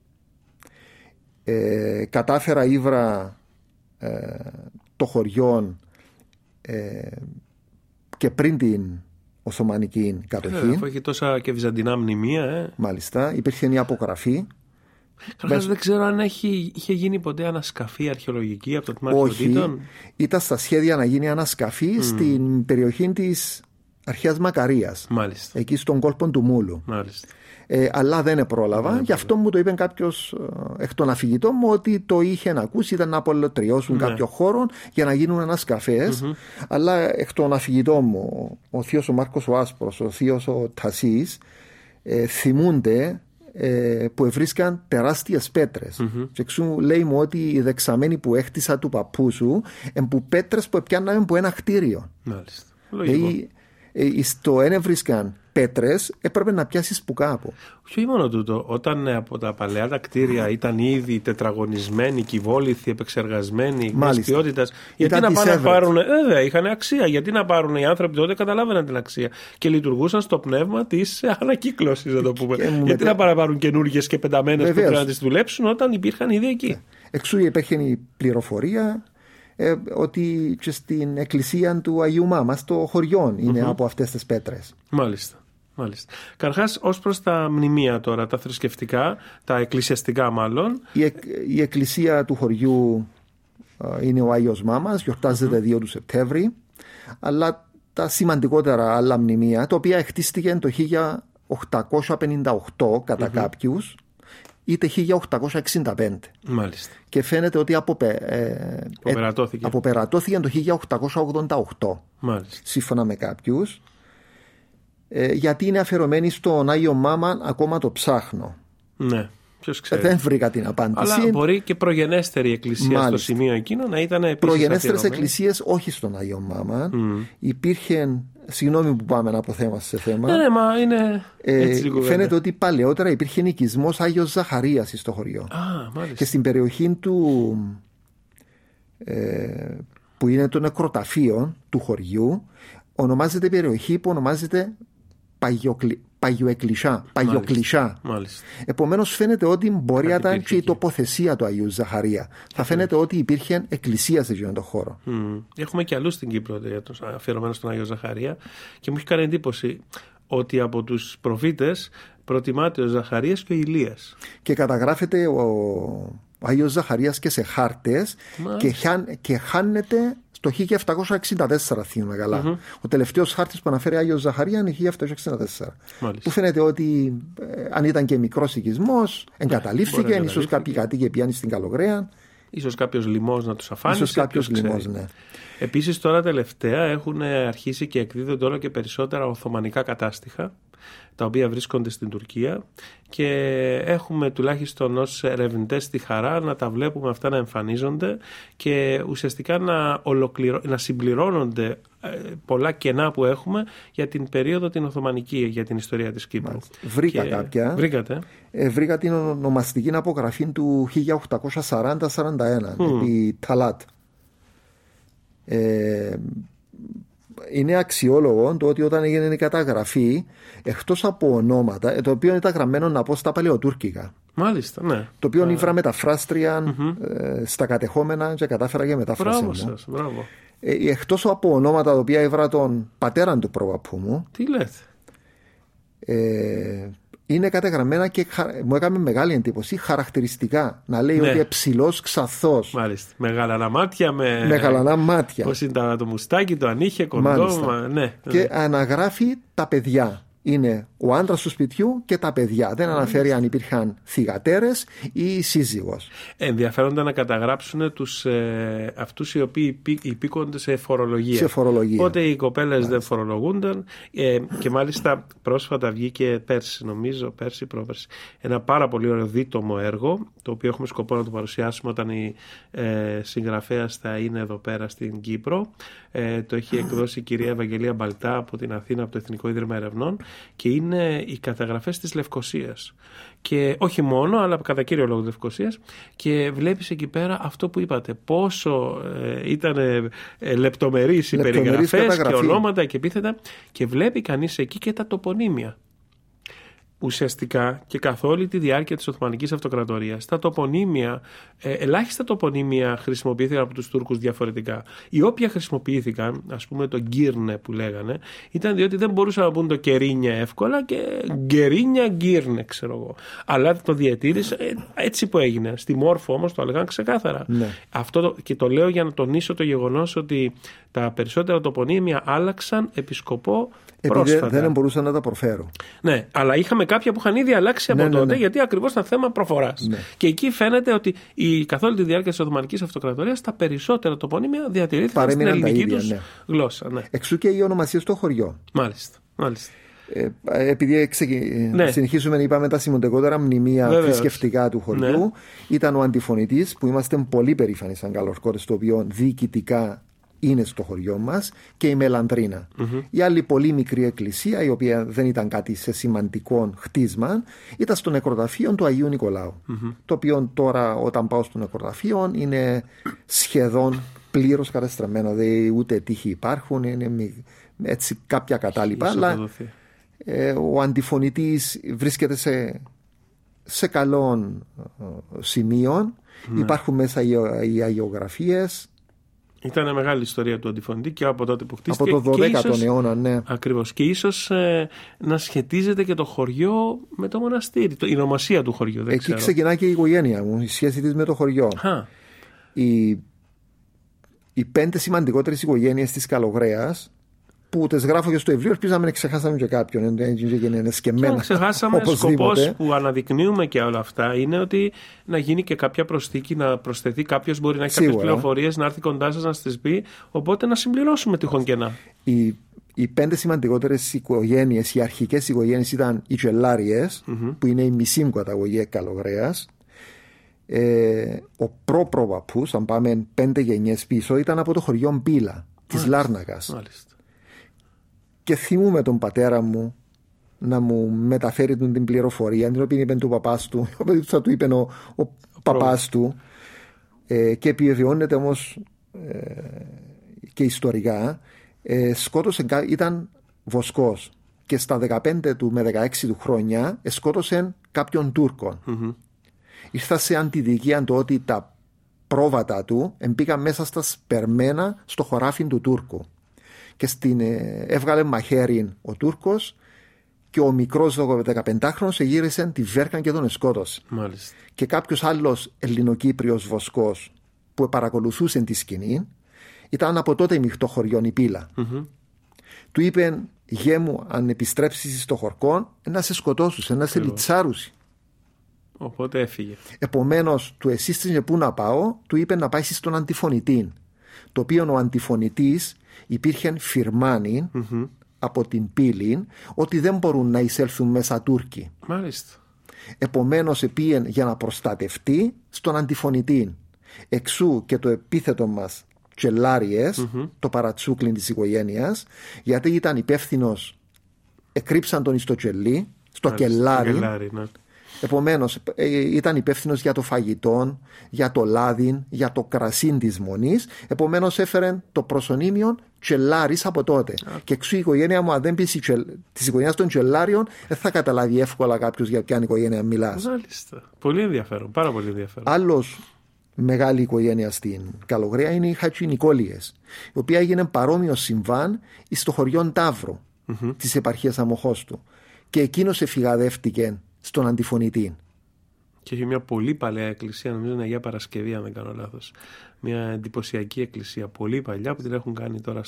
Κατάφερα ήβρα το χωριό και πριν την Οθωμανική κατοχή. Αφού έχει τόσα και βυζαντινά μνημεία. Μάλιστα, υπήρχε μια απογραφή. Καταρχάς δεν ξέρω αν είχε γίνει ποτέ ανασκαφή αρχαιολογική από το τμήμα αρχαιοτήτων. Όχι, ήταν στα σχέδια να γίνει ανασκαφή στην περιοχή της αρχαίας Μακαρίας. Μάλιστα. Εκεί στον κόλπο του Μούλου. Μάλιστα. Αλλά δεν πρόλαβα. Γι' αυτό μου το είπε κάποιος εκ των αφηγητών μου ότι το είχε ακούσει, ήταν να απολωτριώσουν κάποιο χώρο για να γίνουν ανασκαφές. Αλλά εκ των αφηγητών μου, ο θείος ο Μάρκος ο Άσπρος, ο θείος ο Τασής, θυμούνται που ευρίσκαν τεράστιες πέτρες. Και εξού λέει μου ότι η δεξαμένη που έχτισα του παππού σου που πέτρες που επιάνναμε από ένα κτίριο. Μάλιστα. Λογικό. Στο ένα βρίσκαν πέτρες, έπρεπε να πιάσεις που κάπου. Όχι μόνο τούτο, όταν από τα παλαιά τα κτίρια ήταν ήδη τετραγωνισμένοι, κυβόληθοι, επεξεργασμένοι, μιας ποιότητας, γιατί να πάνε να πάρουν. Βέβαια, είχαν αξία. Γιατί να πάρουν οι άνθρωποι τότε, καταλάβαιναν την αξία και λειτουργούσαν στο πνεύμα της ανακύκλωσης, να το πούμε. Γιατί να πάνε να πάρουν καινούργιες και πενταμένες που πρέπει να τις δουλέψουν όταν υπήρχαν ήδη εκεί. Εξού υπήρχε η πληροφορία. Ότι και στην εκκλησία του Αγίου Μάμα στο χωριό είναι από αυτές τις πέτρες. Μάλιστα. Καταρχάς, ως προς τα μνημεία τώρα, τα θρησκευτικά, τα εκκλησιαστικά μάλλον. Η εκκλησία του χωριού είναι ο Άγιος Μάμας, γιορτάζεται 2 του Σεπτέμβρη, αλλά τα σημαντικότερα άλλα μνημεία, τα οποία χτίστηκαν το 1858 κατά κάποιους, είτε 1865. Μάλιστα. Και φαίνεται ότι αποπερατώθηκε το 1888. Μάλιστα. Σύμφωνα με κάποιους. Γιατί είναι αφιερωμένη στον Άγιο Μάμα, ακόμα το ψάχνω. Ναι, ποιος ξέρει. Δεν βρήκα την απάντηση. Αλλά μπορεί και προγενέστερη εκκλησία στο σημείο εκείνο να ήταν επίσης. Προγενέστερες εκκλησίες όχι στον Άγιο Μάμα. Υπήρχε. Συγγνώμη που πάμε από θέμα σε θέμα. Ναι, μα είναι έτσι λίγο. Φαίνεται ότι παλαιότερα υπήρχε νοικισμός Άγιος Ζαχαρίας στο χωριό. Μάλιστα. Και στην περιοχή του που είναι το νεκροταφείο του χωριού, ονομάζεται περιοχή που ονομάζεται Παγιοκλισιά. Επομένως φαίνεται ότι μπορεί να ήταν και η τοποθεσία του Αγίου Ζαχαρία. Θα φαίνεται ότι υπήρχε εκκλησία σε αυτόν τον χώρο. Έχουμε και αλλού στην Κύπρο αφιερωμένο στον Άγιο Ζαχαρία και μου έχει κάνει εντύπωση ότι από τους προφήτες προτιμάται ο Ζαχαρίας και ο Ηλίας. Και καταγράφεται ο Άγιος Ζαχαρίας και σε χάρτες και χάνεται το 1764, θυμάμαι καλά. Ο τελευταίος χάρτης που αναφέρει Άγιος Ζαχαρία είναι 1764. Που φαίνεται ότι αν ήταν και μικρός οικισμός, εγκαταλείφθηκε, ίσως κάποιοι κατοίκοι πιάνει στην Καλογραία. Ίσως κάποιος λοιμός να τους αφάνισε. Ναι. Επίσης τώρα τελευταία έχουν αρχίσει και εκδίδονται όλο και περισσότερα οθωμανικά κατάστοιχα, τα οποία βρίσκονται στην Τουρκία, και έχουμε τουλάχιστον ως ερευνητές τη χαρά να τα βλέπουμε αυτά να εμφανίζονται και ουσιαστικά να συμπληρώνονται πολλά κενά που έχουμε για την περίοδο την Οθωμανική, για την ιστορία της Κύπρου. Βρήκα κάποια. Βρήκατε. Βρήκα την ονομαστική απογραφή του 1840-41 επί Ταλάτ. Είναι αξιόλογο το ότι όταν έγινε η καταγραφή, εκτός από ονόματα, το οποίο ήταν γραμμένο να πω στα παλαιοτούρκικα. Μάλιστα, ναι. Το οποίο ήβρα μεταφράστρια στα κατεχόμενα και κατάφερα και μετάφραση. Μπράβο σας, μπράβο. Εκτός από ονόματα τα οποία ήβρα τον πατέρα του προπαππού μου. Τι λέτε. Είναι καταγραμμένα και μου έκανε μεγάλη εντύπωση χαρακτηριστικά. Να λέει ότι ψηλός ξαθός. Μάλιστα. Μεγαλανά μάτια. Μεγαλανά μάτια. Πώς ήταν το μουστάκι, το ανήχε, κοντό. Ναι. Και αναγράφει τα παιδιά. είναι ο άντρας του σπιτιού και τα παιδιά. Δεν αναφέρει αν υπήρχαν θυγατέρες ή σύζυγος. Ενδιαφέροντα να καταγράψουν αυτούς οι οποίοι υπήκονται σε φορολογία. Σε φορολογία. Οπότε οι κοπέλες δεν φορολογούνταν και μάλιστα πρόσφατα βγήκε πέρσι, πρόπερσι, ένα πάρα πολύ ωραίο δίτομο έργο, το οποίο έχουμε σκοπό να το παρουσιάσουμε όταν η συγγραφέας θα είναι εδώ πέρα στην Κύπρο. Το έχει εκδώσει η κυρία Ευαγγελία Μπαλτά από την Αθήνα, από το Εθνικό Ίδρυμα Ερευνών, και είναι οι καταγραφές της Λευκωσίας. Και όχι μόνο, αλλά κατά κύριο λόγο της Λευκωσίας, και βλέπεις εκεί πέρα αυτό που είπατε, πόσο ήταν λεπτομερείς οι περιγραφές και ονόματα και επίθετα, και βλέπει κανείς εκεί και τα τοπονύμια. Ουσιαστικά και καθ' όλη τη διάρκεια της Οθωμανικής Αυτοκρατορίας, τα τοπονύμια, ελάχιστα τοπονύμια χρησιμοποιήθηκαν από τους Τούρκους διαφορετικά. Οι όποια χρησιμοποιήθηκαν, ας πούμε το Γκύρνε που λέγανε, ήταν διότι δεν μπορούσαν να πούν το Κερίνια εύκολα και Γκερίνια Γκύρνε, ξέρω εγώ. Αλλά το διατήρησε έτσι που έγινε. Στη Μόρφο όμως το έλεγαν ξεκάθαρα. Ναι. Αυτό και το λέω για να τονίσω το γεγονός ότι τα περισσότερα τοπονύμια άλλαξαν επί σκοπό πρόσφατα. Επειδή δεν μπορούσαν να τα προφέρω. Ναι, αλλά είχαμε κάποια που είχαν ήδη αλλάξει από τότε, γιατί ακριβώς ήταν θέμα προφοράς. Ναι. Και εκεί φαίνεται ότι καθ' όλη τη διάρκεια της Οθωμανικής Αυτοκρατορίας τα περισσότερα τοπονύμια διατηρήθηκαν στην ελληνική τους γλώσσα. Ναι. Εξού και οι ονομασίες των χωριών. Μάλιστα. Επειδή συνεχίσουμε, είπαμε τα σημαντικότερα μνημεία θρησκευτικά του χωριού, ήταν ο Αντιφωνητής, που είμαστε πολύ περήφανοι σαν Καλορκώτες, το οποίο διοικητικά είναι στο χωριό μας, και η Μελαντρίνα. Η άλλη πολύ μικρή εκκλησία, η οποία δεν ήταν κάτι σε σημαντικό χτίσμα, ήταν στο νεκροταφείο του Αγίου Νικολάου. Το οποίο τώρα, όταν πάω στο νεκροταφείο, είναι σχεδόν πλήρως καταστραμμένο. Ούτε τείχη υπάρχουν, είναι έτσι κάποια κατάλοιπα. Αλλά ο Αντιφωνητής βρίσκεται σε καλών σημείων. Υπάρχουν μέσα οι αγιογραφίες. Ήταν μεγάλη ιστορία του Αντιφωνητή και από τότε που χτίστηκε. Από το 12ο αιώνα, ναι. Ακριβώς. Και ίσως να σχετίζεται και το χωριό με το μοναστήρι, η ονομασία του χωριού. Δεν Εκεί ξέρω. ξεκινά και η οικογένεια μου, η σχέση της με το χωριό. Οι 5 σημαντικότερες οικογένειες της Καλογρέας, που τις γράφω και στο βιβλίο, ελπίζω να μην ξεχάσαμε και κάποιον. Και ξεχάσαμε. Σκοπός που αναδεικνύουμε και όλα αυτά είναι ότι να γίνει και κάποια προσθήκη, να προσθεθεί κάποιος, μπορεί να έχει κάποιες πληροφορίες, να έρθει κοντά σας να στις πει. Οπότε να συμπληρώσουμε τυχόν κενά. Οι 5 σημαντικότερες οικογένειες, οι αρχικές οικογένειες, ήταν οι Τσελάριες, που είναι η μισή καταγωγή Καλογρέας. Ο προπροπαππούς, αν πάμε 5 γενιές πίσω, ήταν από το χωριό Μπίλα της Λάρνακας. Και θυμούμαι τον πατέρα μου να μου μεταφέρει την πληροφορία, την οποία είπε του παπάς του, θα του είπε ο παπάς του, και επιβεβαιώνεται όμως και ιστορικά. Σκότωσε, ήταν βοσκός, και στα 15 του με 16 του χρόνια σκότωσε κάποιον Τούρκο. Ήρθα σε αντιδικία το ότι τα πρόβατα του μπήκαν μέσα στα σπερμένα στο χωράφι του Τούρκου. Και έβγαλε μαχαίρι ο Τούρκος, και ο μικρός 15χρονος γύρισε τη βέρκα και τον σκότωσε. Μάλιστα. Και κάποιος άλλος Ελληνοκύπριος βοσκός που παρακολουθούσε τη σκηνή, ήταν από τότε η μειχτό χωριό η Πύλα. Του είπε, γέ μου, αν επιστρέψεις στο χορκό, να σε σκοτώσουν, να σε λιτσάρουν. Οπότε έφυγε. Επομένως, του εσύστησε πού να πάω, του είπε να πάει στον Αντιφωνητή. Το οποίο ο Αντιφωνητής υπήρχε φυρμάνι από την πύλη ότι δεν μπορούν να εισέλθουν μέσα Τούρκοι. Μάλιστα. Επομένως επίεν για να προστατευτεί στον Αντιφωνητή. Εξού και το επίθετο μας Τσελάριες, το παρατσούκλιν της οικογένειας, γιατί ήταν υπεύθυνος, εκρύψαν τον στο Τσελί, στο Κελάρι. Ναι. Επομένως ήταν υπεύθυνος για το φαγητό, για το λάδι, για το κρασί της μονής. Επομένως έφερε το προσωνύμιο Τσελάρης από τότε. Και εξού η οικογένεια μου, αν δεν πεις της οικογένειας των Τσελάριων, δεν θα καταλάβει εύκολα κάποιος για ποια οικογένεια μιλάς. Μάλιστα. Πολύ ενδιαφέρον, πάρα πολύ ενδιαφέρον. Άλλος μεγάλη οικογένεια στην Καλογραία είναι οι Χατσινικόλιες, η οποία έγινε παρόμοιο συμβάν στο χωριό Ταύρο της επαρχίας Αμοχώστου. Και εκείνος εφηγαδεύτηκε στον Αντιφωνητή. Και έχει μια πολύ παλιά εκκλησία, νομίζω είναι Αγία Παρασκευή, αν δεν κάνω λάθος. Μια εντυπωσιακή εκκλησία, πολύ παλιά, που την έχουν κάνει τώρα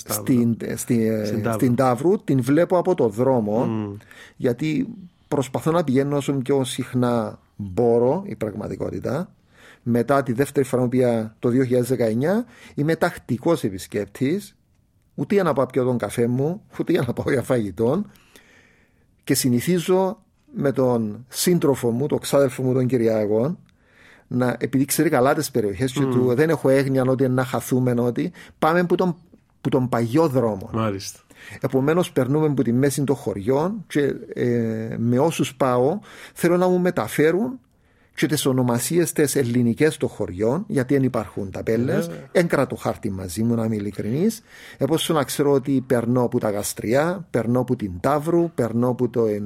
στην Ταύρου. Την βλέπω από το δρόμο, γιατί προσπαθώ να πηγαίνω όσο πιο συχνά μπορώ, η πραγματικότητα. Μετά τη δεύτερη φορά το 2019 είμαι τακτικός επισκέπτης, ούτε για να πάω πιω τον καφέ μου, ούτε για να πάω για φαγητό, και συνηθίζω με τον σύντροφο μου, τον ξάδελφο μου τον Κυριάκο, επειδή ξέρει καλά τις περιοχές και του δεν έχω έγνοια ότι να χαθούμε, ότι πάμε που τον παγιό δρόμο. Μάλιστα. Επομένως περνούμε από τη μέση των χωριών και με όσους πάω θέλω να μου μεταφέρουν και τις ονομασίες τις ελληνικές των χωριών, γιατί δεν υπάρχουν ταπέλες. Εν κρατώ χάρτη μαζί μου, να είμαι ειλικρινής. Επόσο να ξέρω ότι περνώ από τα Γαστριά, περνώ από την Ταύρου, περνώ από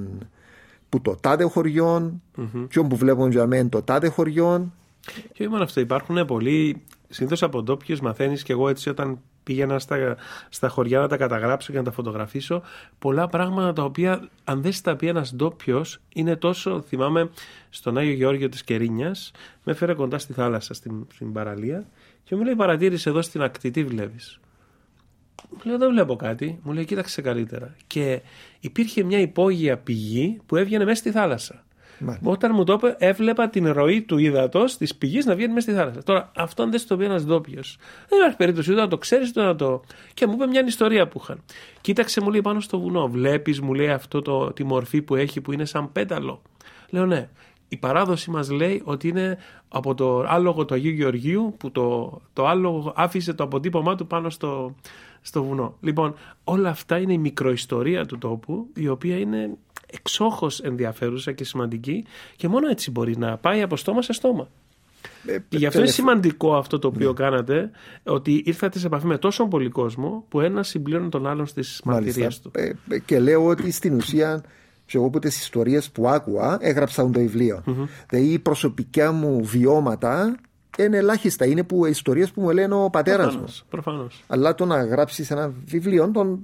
το τάδε χωριών, και όπου βλέπουν για μένα το τάδε χωριών. Και όχι μόνο αυτό, υπάρχουν πολλοί. Συνήθως από ντόπιους μαθαίνεις, και εγώ έτσι όταν πήγαινα στα χωριά να τα καταγράψω και να τα φωτογραφίσω, πολλά πράγματα τα οποία αν δεν στα πει ένας ντόπιος είναι τόσο. Θυμάμαι στον Άγιο Γεώργιο της Κερίνιας, με έφερε κοντά στη θάλασσα, στην παραλία, και μου λέει: παρατήρησε εδώ στην ακτή, τι βλέπεις? Μου λέει: δεν βλέπω κάτι. Μου λέει: κοίταξε καλύτερα. Και υπήρχε μια υπόγεια πηγή που έβγαινε μέσα στη θάλασσα. Μάλιστα. Όταν μου το είπε, έβλεπα την ροή του ύδατος της πηγής να βγαίνει μέσα στη θάλασσα. Τώρα, αυτό αν δεν στο πει ένας ντόπιος, δεν υπάρχει περίπτωση ούτε να το ξέρεις ούτε να το. Και μου είπε μια ιστορία που είχαν. Κοίταξε, μου λέει, πάνω στο βουνό. Βλέπεις, μου λέει, τη μορφή που έχει, που είναι σαν πέταλο. Λέω: ναι. Η παράδοση μας λέει ότι είναι από το άλογο του Αγίου Γεωργίου, που το άλογο άφησε το αποτύπωμά του πάνω στο βουνό. Λοιπόν, όλα αυτά είναι η μικροϊστορία του τόπου, η οποία είναι εξόχως ενδιαφέρουσα και σημαντική, και μόνο έτσι μπορεί να πάει από στόμα σε στόμα. Γι' αυτό είναι σημαντικό αυτό το οποίο κάνατε, ότι ήρθατε σε επαφή με τόσο πολύ κόσμο που ένας συμπλήρωνε τον άλλον στις μαρτυρίες του. Και λέω ότι στην ουσία, και εγώ από τις ιστορίες που άκουα, έγραψα το βιβλίο. Δηλαδή οι προσωπικά μου βιώματα είναι ελάχιστα. Είναι ιστορίες που μου λένε ο πατέρας μου. Προφανώς. Αλλά το να γράψεις ένα βιβλίο των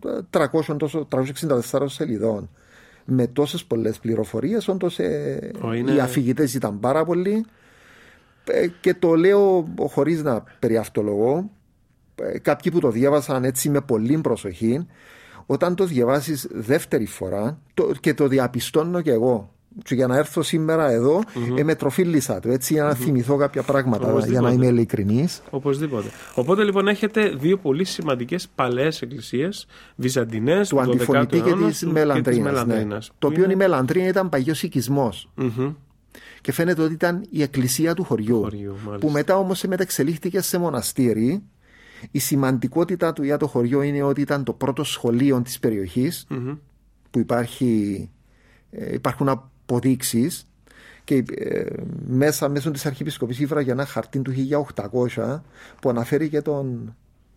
364 σελιδών με τόσες πολλές πληροφορίες, όντως οι αφηγητές ήταν πάρα πολλοί, και το λέω χωρίς να περιαυτολογώ. Κάποιοι που το διάβασαν έτσι με πολύ προσοχή, όταν το διαβάσεις δεύτερη φορά, και το διαπιστώνω και εγώ, και για να έρθω σήμερα εδώ, με τροφίλησα του, έτσι, για να θυμηθώ κάποια πράγματα. Οπωσδήποτε. Για να είμαι ειλικρινής. Οπωσδήποτε. Οπότε λοιπόν έχετε δύο πολύ σημαντικές παλαιές εκκλησίες, βυζαντινές, του Αντιφωνητή και της Μελανδρίνας. Ναι. Το οποίο η Μελανδρίνα ήταν παγιός οικισμός. Και φαίνεται ότι ήταν η εκκλησία του χωριού. Που μετά όμως μεταξελίχθηκε σε μοναστήρι. Η σημαντικότητα του για το χωριό είναι ότι ήταν το πρώτο σχολείο της περιοχής, που υπάρχουν αποδείξεις, και μέσω της Αρχιεπισκοπής ήβρα για ένα χαρτί του 1800 που αναφέρει και τον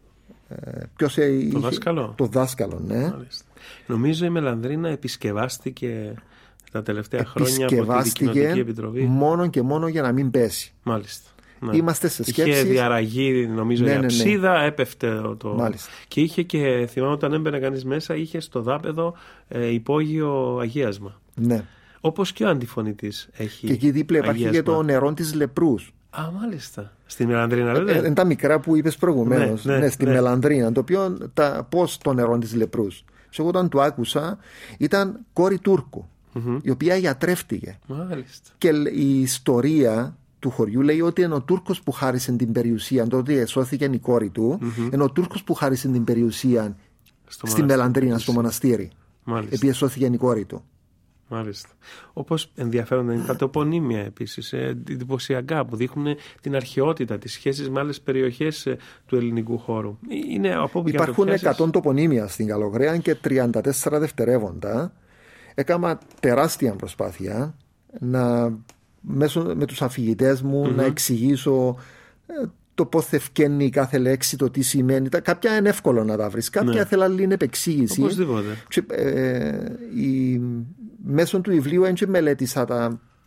το δάσκαλο. Ναι. Μάλιστα. Νομίζω η Μελανδρίνα επισκευάστηκε τα τελευταία χρόνια από την Κοινοτική Επιτροπή. Μόνο και μόνο για να μην πέσει. Μάλιστα. Ναι. Είμαστε σε σκέψεις. Είχε διαραγεί, νομίζω, η αψίδα, έπεφτε Μάλιστα. Και είχε και, θυμάμαι, όταν έμπαινε κανείς μέσα, είχε στο δάπεδο υπόγειο αγίασμα. Ναι. Όπως και ο Αντιφωνητής έχει. Και εκεί δίπλα υπάρχει και το νερό της Λεπρούς. Α, μάλιστα. Στη Μελανδρίνα, λέτε. Είναι τα μικρά που είπες προηγουμένως. Ναι, στη Μελανδρίνα. Το οποίο, πώς το νερό της Λεπρούς. Και εγώ όταν το άκουσα, ήταν κόρη Τούρκου, η οποία γιατρεύτηκε. Μάλιστα. Και η ιστορία του χωριού λέει ότι είναι ο Τούρκος που χάρισε την περιουσία, τότε εσώθηκε η κόρη του, είναι ο Τούρκος που χάρισε την περιουσία στη Μελανδρίνα, στο μοναστήρι. Επειδή εσώθηκε η κόρη του. Μάλιστα. Όπως ενδιαφέροντα είναι τα τοπονύμια επίσης, εντυπωσιακά, που δείχνουν την αρχαιότητα, τις σχέσεις με άλλες περιοχές του ελληνικού χώρου. Υπάρχουν 100 τοπονύμια στην Καλογραία και 34 δευτερεύοντα. Έκανα τεράστια προσπάθεια με τους αφηγητές μου να εξηγήσω το πώς θα ευκαινεί κάθε λέξη, το τι σημαίνει. Κάποια είναι εύκολο να τα βρεις, κάποια θέλουν λίγη επεξήγηση. Οπωσδήποτε. Μέσω του βιβλίου δεν μελέτησα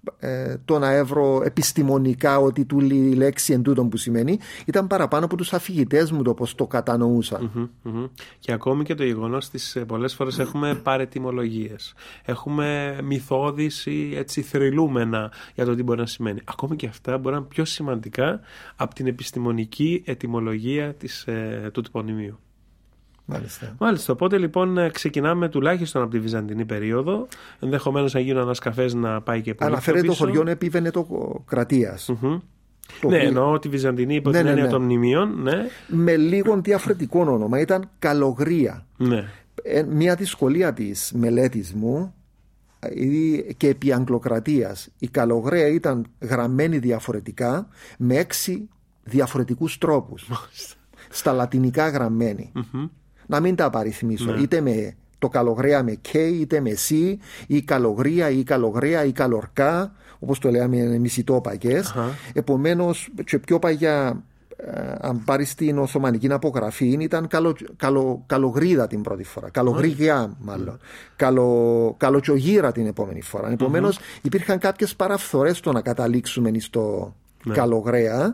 το να έβρω επιστημονικά ότι η λέξη εν τούτον που σημαίνει. Ήταν παραπάνω από τους αφηγητές μου το πώς το κατανοούσαν. Και ακόμη και το γεγονός της πολλές φορές έχουμε παρετιμολογίες. Έχουμε μυθώδεις ή έτσι θρυλούμενα για το τι μπορεί να σημαίνει. Ακόμη και αυτά μπορεί να είναι πιο σημαντικά από την επιστημονική ετυμολογία του τυπονυμίου. Μάλιστα. Οπότε λοιπόν ξεκινάμε τουλάχιστον από τη Βυζαντινή περίοδο. Ενδεχομένως να γίνουν ανασκαφές να πάει και πολύ πιο πίσω. Αναφέρεται το χωριό επί Βενετοκρατίας. Ναι, εννοώ τη Βυζαντινή υπό την έννοια των μνημείων. Ναι. Με λίγο διαφορετικό όνομα. Ήταν Καλογρία. Ναι. Μια δυσκολία της μελέτης μου και επί Αγγλοκρατίας. Η Καλογραία ήταν γραμμένη διαφορετικά με 6 διαφορετικούς τρόπους. Στα λατινικά γραμμένη. Να μην τα απαριθμίσω. Είτε με το Καλογραία με K, είτε με C, ή Καλογρία, ή Καλογραία, ή Καλορκά, όπως το λέμε εμείς οι τόπακες. Επομένως, και πιο παγιά, αν πάρεις την Οθωμανική απογραφή, ήταν Καλογρίδα την πρώτη φορά. Καλογρίγια, μάλλον. Καλοτσογύρα την επόμενη φορά. Επομένως, υπήρχαν κάποιες παραφθορές στο να καταλήξουμε στο Καλογραία.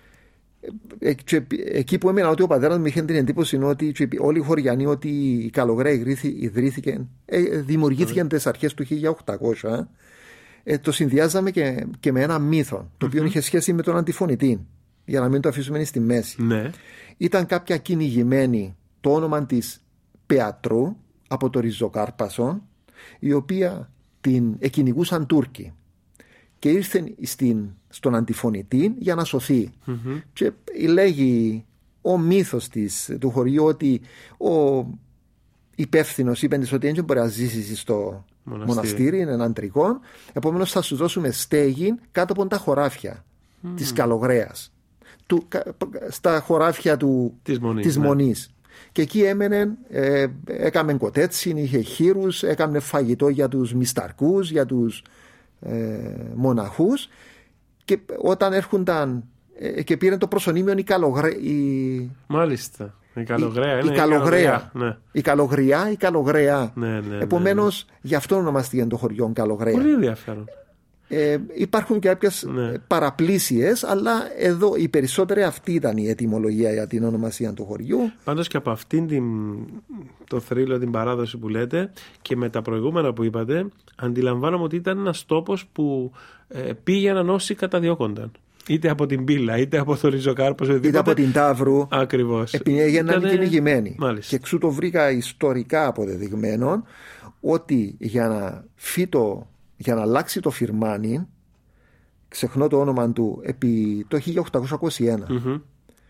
Εκεί που έμενα, ότι ο πατέρας μου είχε την εντύπωση ότι όλοι οι χωριανοί ότι η Καλογραία δημιουργήθηκε τις αρχές του 1800. Το συνδυάζαμε και με ένα μύθο, το οποίο είχε σχέση με τον αντιφωνητή, για να μην το αφήσουμε στη μέση. Ήταν κάποια κυνηγημένη, το όνομα της Πεατρού από το Ριζοκάρπασο, η οποία την εκυνηγούσαν Τούρκοι και ήρθε στον αντιφωνητή για να σωθεί. Και λέγει ο μύθος του χωριού ότι ο υπεύθυνος είπε ότι δεν μπορεί να ζήσει στο μοναστήρι, είναι έναν τρικό, επομένως θα σου δώσουμε στέγη κάτω από τα χωράφια της Καλογραίας, στα χωράφια της Μονής. Και εκεί έμενε, έκαμε κοτέτσι, είχε χείρους, έκαμε φαγητό για τους μυσταρκούς, για τους μοναχούς, και όταν έρχονταν και πήρε το προσωνύμιο η Καλογραία. Μάλιστα. Η Καλογραία. Η Καλογριά, η Καλογραία. Ναι. Επομένως, γι' αυτό ονομαστήκε το χωριό Καλογραία. Πολύ ενδιαφέρον. Υπάρχουν και κάποιες παραπλήσιες, αλλά εδώ η περισσότερη αυτή ήταν η ετυμολογία για την ονομασία του χωριού. Πάντως και από αυτήν το θρύλο, την παράδοση που λέτε, και με τα προηγούμενα που είπατε, αντιλαμβάνομαι ότι ήταν ένας τόπος που πήγαιναν όσοι καταδιώκονταν. Είτε από την Πύλα, είτε από το Ριζοκάρπο, είτε από την Ταύρου. Ακριβώς. Επειδή έγιναν κυνηγημένοι. Και εξού το βρήκα ιστορικά αποδεδειγμένο ότι για να αλλάξει το φυρμάνι, ξεχνώ το όνομα του, επί το 1821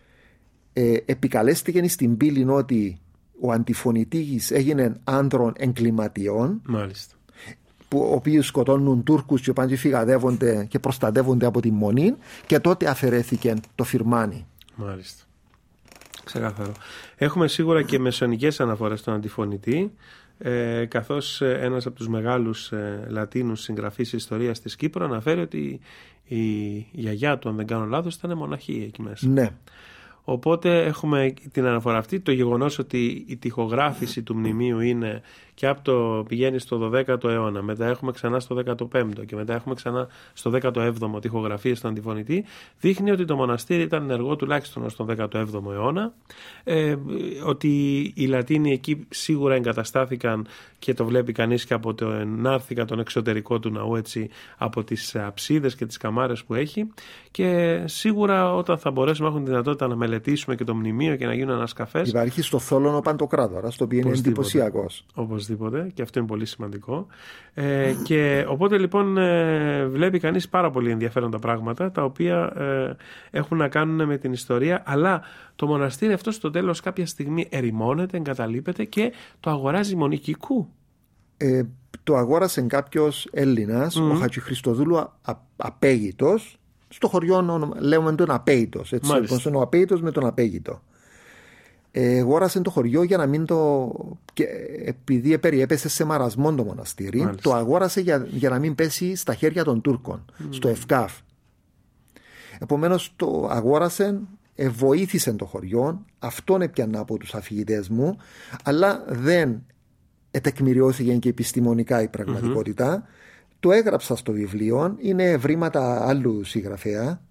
επικαλέστηκε στην πύλη ότι ο αντιφωνητής έγινε άνδρων εγκληματιών. Μάλιστα. Ο οποίοι σκοτώνουν Τούρκους και πάνε φυγαδεύονται και προστατεύονται από τη Μονή, και τότε αφαιρέθηκε το φυρμάνι. Μάλιστα. Ξεκάθαρο. Έχουμε σίγουρα και μεσαιωνικές αναφορές στον αντιφωνητή, καθώς ένας από τους μεγάλους Λατίνους συγγραφείς ιστορίας της Κύπρου αναφέρει ότι η γιαγιά του, αν δεν κάνω λάθος, ήταν μοναχή εκεί μέσα. Ναι. Οπότε έχουμε την αναφορά αυτή, το γεγονός ότι η τοιχογράφηση του μνημείου είναι και από το πηγαίνει στο 12ο αιώνα, μετά έχουμε ξανά στο 15ο και μετά έχουμε ξανά στο 17ο τοιχογραφίες στον αντιφωνητή, δείχνει ότι το μοναστήρι ήταν ενεργό τουλάχιστον ως τον 17ο αιώνα, ότι οι Λατίνοι εκεί σίγουρα εγκαταστάθηκαν, και το βλέπει κανείς και από το ενάρθηκα τον εξωτερικό του ναού, έτσι, από τις αψίδες και τις καμάρες που έχει, και σίγουρα όταν θα μπορέσουμε να έχουμε δυνατότητα να μελετήσουμε και το μνημείο και να γίνουν ανασκαφές. Υπάρχει στο Θόλωνο Παντοκράτορας, το οποίο είναι εντυπωσιακός. Οπωσδήποτε, και αυτό είναι πολύ σημαντικό. Και οπότε λοιπόν βλέπει κανείς πάρα πολύ ενδιαφέροντα πράγματα, τα οποία έχουν να κάνουν με την ιστορία, αλλά το μοναστήρι αυτό στο τέλος κάποια στιγμή ερημώνεται, εγκαταλείπεται και το αγοράζει Μονικικού. Το αγόρασε κάποιος Έλληνας, ο Χατζηχριστοδούλου Απέγητος, στο χωριό λέμε τον Απέγητος, έτσι, λοιπόν, ο Απέγητος με τον Απέγητο. Αγόρασε το χωριό για να μην και επειδή περιέπεσε σε μαρασμό το μοναστήρι. Μάλιστα. Το αγόρασε για να μην πέσει στα χέρια των Τούρκων, στο Ευκάφ. Επομένως το αγόρασε, βοήθησε το χωριό, αυτόν έπιανα από τους αφηγητές μου, αλλά δεν ετεκμηριώθηκε και επιστημονικά η πραγματικότητα. Το έγραψα στο βιβλίο, είναι βρήματα άλλου συγγραφέα.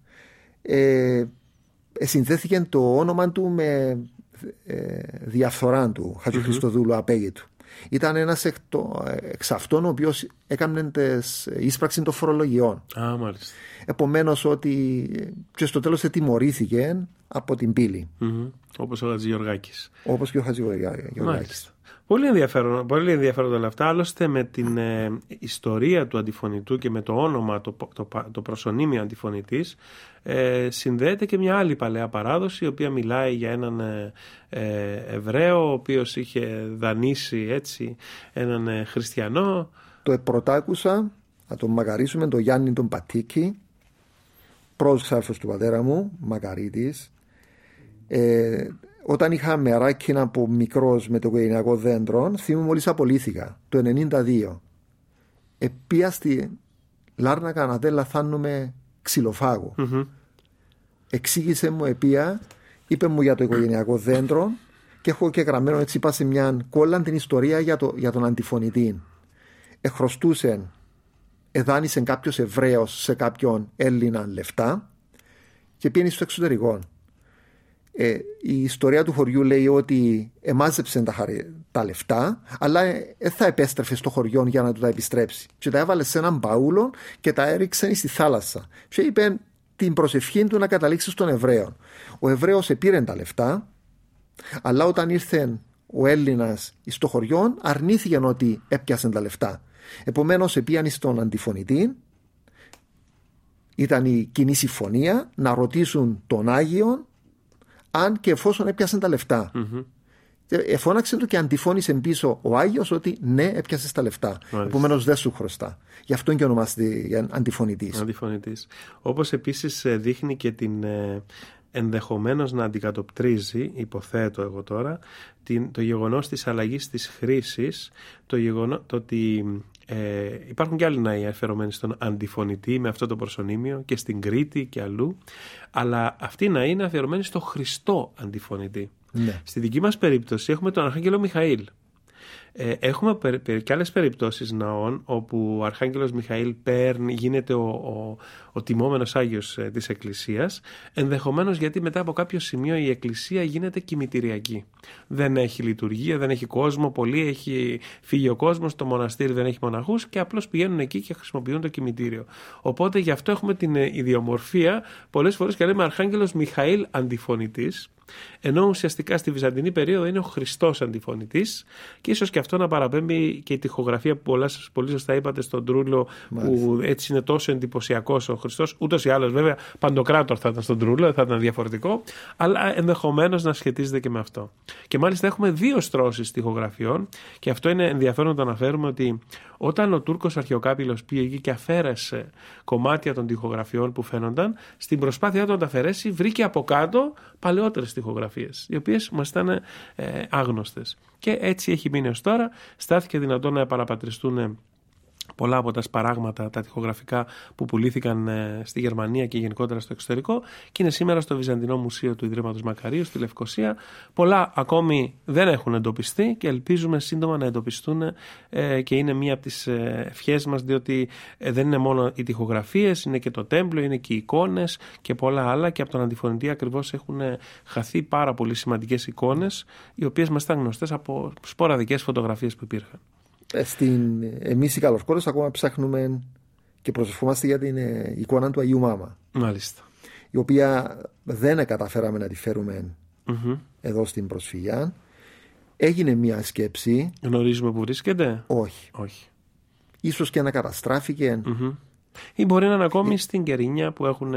Συνδέθηκε το όνομα του με διαφθορά του Χατζηχρηστοδούλου απέγητου. Ήταν ένας εξ αυτών ο οποίος έκανε ίσπραξη των φορολογιών. Μάλιστα. Επομένως ότι και στο τέλος τιμωρήθηκε από την πύλη. Όπως ο Χατζηγεωργάκης. Όπως και ο Χατζηγεωργάκης. Πολύ ενδιαφέρον όλα αυτά. Άλλωστε με την ιστορία του αντιφωνητού και με το όνομα, το προσωνύμιο αντιφωνητής, συνδέεται και μια άλλη παλαιά παράδοση, η οποία μιλάει για έναν Εβραίο, ο οποίος είχε δανείσει έτσι έναν χριστιανό. Το πρωτάκουσα, να τον μακαρίσουμε, τον Γιάννη τον Πατήκη, πρόσφαρφος του πατέρα μου, Μακαρίτης. Όταν είχα μεράκι από μικρός με το οικογενειακό δέντρο, θυμούμαι μόλις απολύθηκα το 1992. Επία στη Λάρνακα να δεν λαθάνουμε ξυλοφάγο. Εξήγησε μου επία, είπε μου για το οικογενειακό δέντρο και έχω και γραμμένο έτσι είπα σε μια κόλλα την ιστορία για τον αντιφωνητή. Εχρωστούσε, εδάνησε κάποιος Εβραίος σε κάποιον Έλληνα λεφτά και πήγαινε στο εξωτερικό. Η ιστορία του χωριού λέει ότι εμάζεψε τα λεφτά, αλλά θα επέστρεφε στο χωριό για να του τα επιστρέψει. Και τα έβαλε σε έναν μπαούλο και τα έριξε στη θάλασσα. Και είπε την προσευχή του να καταλήξει στον Εβραίο. Ο Εβραίος επήρε τα λεφτά, αλλά όταν ήρθε ο Έλληνας στο χωριό, αρνήθηκε ότι έπιασε τα λεφτά. Επομένως, επίανε στον αντιφωνητή. Ήταν η κοινή συμφωνία να ρωτήσουν τον Άγιον αν και εφόσον έπιασαν τα λεφτά. Εφώναξε του και αντιφώνησε πίσω ο Άγιος ότι ναι, έπιασε τα λεφτά. Επομένως δεν σου χρωστά. Γι' αυτό και ονομάζεται αντιφωνητής. Όπως επίσης δείχνει και την ενδεχομένως να αντικατοπτρίζει, υποθέτω εγώ τώρα, το γεγονός της αλλαγής της χρήσης, το ότι υπάρχουν και άλλοι ναοί αφιερωμένοι στον αντιφωνητή με αυτό το προσωνύμιο και στην Κρήτη και αλλού, αλλά αυτοί οι ναοί είναι αφιερωμένοι στο Χριστό αντιφωνητή. Ναι. Στη δική μας περίπτωση έχουμε τον Αρχάγγελο Μιχαήλ. Έχουμε και άλλες περιπτώσεις ναών όπου ο Αρχάγγελος Μιχαήλ γίνεται ο τιμόμενος Άγιος της Εκκλησίας, ενδεχομένως γιατί μετά από κάποιο σημείο η Εκκλησία γίνεται κημητηριακή. Δεν έχει λειτουργία, δεν έχει κόσμο, πολύ έχει φύγει ο κόσμος, το μοναστήρι δεν έχει μοναχούς και απλώς πηγαίνουν εκεί και χρησιμοποιούν το κημητήριο. Οπότε γι' αυτό έχουμε την ιδιομορφία πολλές φορές και λέμε Αρχάγγελος Μιχαήλ αντιφωνητής, ενώ ουσιαστικά στη Βυζαντινή περίοδο είναι ο Χριστός αντιφωνητής και ίσως και αυτό να παραπέμπει και η τοιχογραφία που πολύ σωστά είπατε στον Τρούλο. Μάλιστα. Που έτσι είναι τόσο εντυπωσιακός ο Χριστός. Ούτως ή άλλως βέβαια Παντοκράτορ θα ήταν στον Τρούλο, θα ήταν διαφορετικό, αλλά ενδεχομένως να σχετίζεται και με αυτό. Και μάλιστα έχουμε δύο στρώσεις τοιχογραφιών και αυτό είναι ενδιαφέρον να το αναφέρουμε, ότι όταν ο Τούρκος αρχαιοκάπηλος πήγε και αφαίρεσε κομμάτια των τοιχογραφιών που φαίνονταν, στην προσπάθειά του να τα αφαιρέσει βρήκε από κάτω παλαιότερες τοιχογραφίες, οι οποίες μας ήταν άγνωστες. Και έτσι έχει μείνει ως τώρα. Στάθηκε δυνατόν να επαναπατριστούν πολλά από τα σπαράγματα, τα τοιχογραφικά που πουλήθηκαν στη Γερμανία και γενικότερα στο εξωτερικό και είναι σήμερα στο Βυζαντινό Μουσείο του Ιδρύματος Μακαρίου στη Λευκοσία. Πολλά ακόμη δεν έχουν εντοπιστεί και ελπίζουμε σύντομα να εντοπιστούν και είναι μία από τις ευχές μας, διότι δεν είναι μόνο οι τοιχογραφίες, είναι και το τέμπλο, είναι και οι εικόνες και πολλά άλλα, και από τον αντιφωνητή ακριβώς έχουν χαθεί πάρα πολύ σημαντικές εικόνες, οι οποίες μας ήταν γνωστές από σποραδικές φωτογραφίες που υπήρχαν. Εμείς οι Καλοσκόρες ακόμα ψάχνουμε και προσευχόμαστε για την εικόνα του Αγίου Μάμα. Μάλιστα. Η οποία δεν καταφέραμε να τη φέρουμε εδώ στην προσφυγιά. Έγινε μια σκέψη. Γνωρίζουμε που βρίσκεται? Όχι. Ίσως και να καταστράφηκε. Ή μπορεί να είναι ακόμη στην Κερίνια που έχουν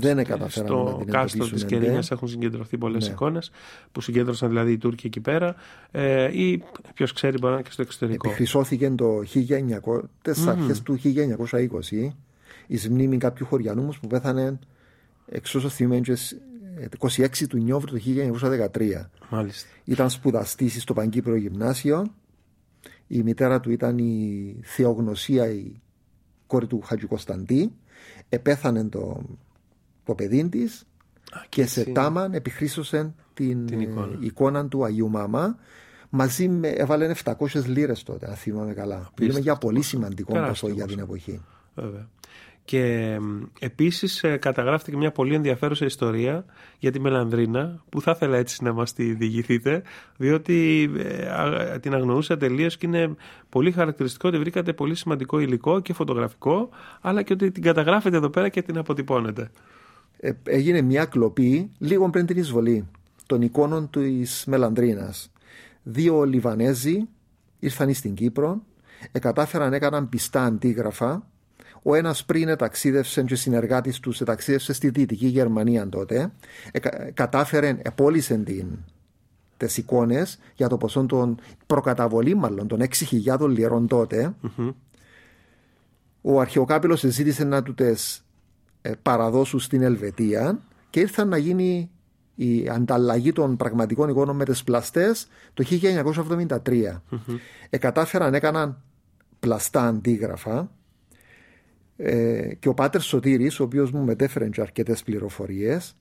στο κάστρο της Κερίνιας έχουν συγκεντρωθεί πολλές εικόνες που συγκέντρωσαν δηλαδή οι Τούρκοι εκεί πέρα, ή ποιος ξέρει μπορεί να είναι και στο εξωτερικό. Επιχρυσώθηκε το 1900, τις αρχές του 1920 εις μνήμη κάποιου χωριανού μου που πέθανε εξ όσο θυμάμαι 26 του Νιόβρου του 1913. Μάλιστα. Ήταν σπουδαστής στο Παγκύπριο Γυμνάσιο. Η μητέρα του ήταν η Θεογνωσία, η κόρη του Χατζη Κωνσταντή. Επέθανε το παιδί της και σε τάμαν επιχρήσωσε την εικόνα του Αγίου Μάμα, μαζί με έβαλε 700 λίρες τότε, αν θυμάμαι καλά. Μιλούμε για πολύ σημαντικό ποσό για την εποχή. Βέβαια. Και επίσης καταγράφηκε μια πολύ ενδιαφέρουσα ιστορία για τη μελανδρίνα που θα ήθελα έτσι να μας τη διηγηθείτε, διότι την αγνοούσα τελείως και είναι πολύ χαρακτηριστικό ότι βρήκατε πολύ σημαντικό υλικό και φωτογραφικό, αλλά και ότι την καταγράφετε εδώ πέρα και την αποτυπώνετε. Έγινε μια κλοπή λίγο πριν την εισβολή των εικόνων της μελανδρίνας. 2 Λιβανέζοι ήρθαν στην Κύπρο, κατάφεραν, έκαναν πιστά αντίγραφα. Ο ένας πριν ταξίδευσε και συνεργάτης του ταξίδευσε στη Δυτική Γερμανία τότε. Κατάφερε, επόλυσε τις εικόνες για το ποσό των προκαταβολή μάλλον των 6.000 λιρών τότε. Ο αρχαιοκάπηλος ζήτησε να του τις παραδώσουν στην Ελβετία και ήρθαν να γίνει η ανταλλαγή των πραγματικών εικόνων με τις πλαστές το 1973. Κατάφεραν, έκαναν πλαστά αντίγραφα. Και ο Πάτερ Σωτήρης, ο οποίος μου μετέφερε και αρκετές πληροφορίες,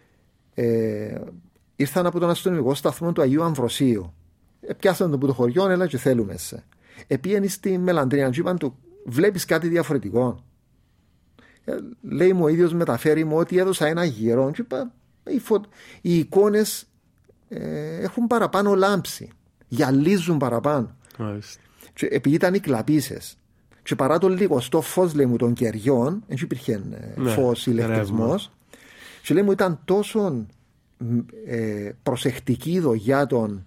ήρθαν από τον αστυνομικό σταθμό του Αγίου Αμβροσίου. Πιάσαν τον που το χωριό, έλα και θέλουμε σε. Πήγαινε στη Μελανδρίνα και είπαν του, βλέπεις κάτι διαφορετικό? Λέει μου ο ίδιος, μεταφέρει μου ότι έδωσα ένα γύρο και είπα, οι εικόνες έχουν παραπάνω λάμψη, γυαλίζουν παραπάνω. Και επειδή ήταν οι κλαπίσες και παρά το λιγοστό φως, λέει μου, των κεριών, δεν υπήρχε φως, ηλεκτρισμός, και λέει μου ήταν τόσο προσεκτική η δογιά των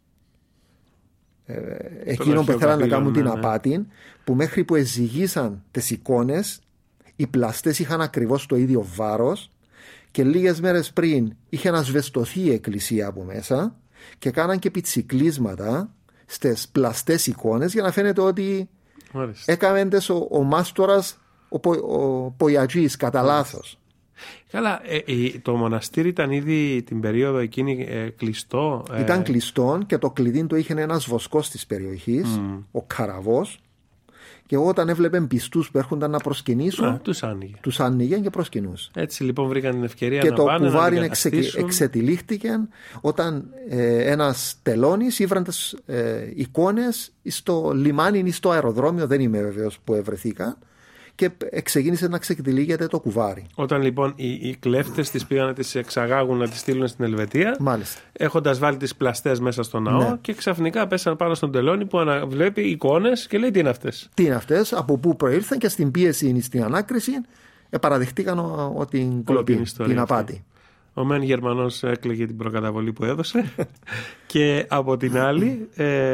εκείνων που θέλαν να κάνουν την απάτη, που μέχρι που εζυγίσαν τις εικόνες, οι πλαστές είχαν ακριβώς το ίδιο βάρος και λίγες μέρες πριν είχε ανασβεστωθεί η εκκλησία από μέσα και κάναν και πιτσικλίσματα στις πλαστές εικόνες για να φαίνεται ότι έκαμε ο μάστορας ο Πογιατζής κατά λάθος. Καλά, το μοναστήρι ήταν ήδη την περίοδο εκείνη κλειστό. Ήταν κλειστό και το κλειδί το είχε ένας βοσκός της περιοχής, ο Καραβός, και όταν έβλεπε πιστούς που έρχονταν να προσκυνήσουν, τους άνοιγε και προσκυνούσε. Έτσι λοιπόν βρήκαν την ευκαιρία και να πάνε. Και το κουβάρι εξετυλίχθηκε όταν ένας τελώνης ήβραν τις εικόνες στο λιμάνι ή στο αεροδρόμιο, δεν είμαι βέβαιος που ευρεθήκαν, και ξεκίνησε να ξεκτυλίγεται το κουβάρι. Όταν λοιπόν οι κλέφτες τις πήγαν να τις εξαγάγουν, να τις στείλουν στην Ελβετία, έχοντας βάλει τις πλαστές μέσα στο ναό, και ξαφνικά πέσαν πάνω στον τελώνη που βλέπει εικόνες και λέει τι είναι αυτές. Τι είναι αυτές, από πού προήλθαν, και στην πίεση, στην ανάκριση, παραδεχτήκαν ότι την απάτη. Ο μεν Γερμανός έκλαιγε την προκαταβολή που έδωσε και από την άλλη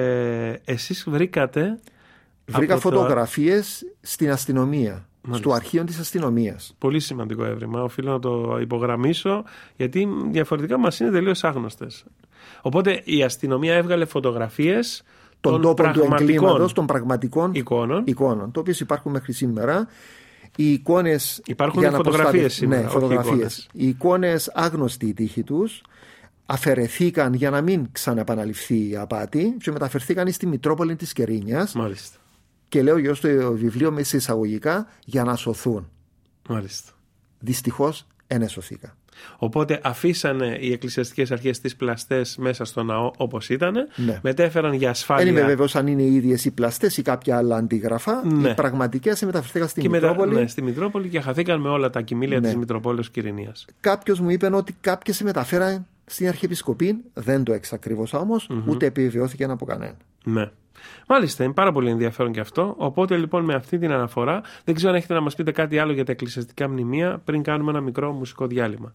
εσείς βρήκατε... Βρήκα φωτογραφίες στην αστυνομία, στο αρχείο της αστυνομίας. Πολύ σημαντικό έβριμα, οφείλω να το υπογραμμίσω, γιατί διαφορετικά μας είναι τελείως άγνωστες. Οπότε η αστυνομία έβγαλε φωτογραφίες των τόπων του εγκλήματος, των πραγματικών εικόνων, το οποίο υπάρχουν μέχρι σήμερα. Οι εικόνες, υπάρχουν φωτογραφίες σήμερα. Ναι, φωτογραφίες. Οι εικόνες, άγνωστοι η τύχη τους, αφαιρεθήκαν για να μην ξαναεπαναληφθεί η απάτη και μεταφερθήκαν στη Μητρόπολη της Κερίνιας. Μάλιστα. Και λέω γύρω στο βιβλίο με εισαγωγικά για να σωθούν. Μάλιστα. Δυστυχώς δεν έσωθήκαν. Οπότε αφήσανε οι εκκλησιαστικές αρχές τις πλαστές μέσα στο ναό όπως ήταν, μετέφεραν για ασφάλεια. Δεν είμαι βέβαιος αν είναι οι ίδιες οι πλαστές ή κάποια άλλα αντίγραφα. Οι πραγματικές μεταφερθήκαν στη Μητρόπολη. Στη Μητρόπολη και χαθήκαν με όλα τα κοιμήλια της Μητροπόλεως Κυρηνίας. Κάποιος μου είπε ότι κάποιες μεταφέραν στην Αρχιεπισκοπή. Δεν το εξακρίβωσα όμως, ούτε επιβεβαιώθηκε από κανένα. Ναι. Μάλιστα, είναι πάρα πολύ ενδιαφέρον και αυτό. Οπότε λοιπόν με αυτή την αναφορά, δεν ξέρω αν έχετε να μας πείτε κάτι άλλο για τα εκκλησιαστικά μνημεία πριν κάνουμε ένα μικρό μουσικό διάλειμμα.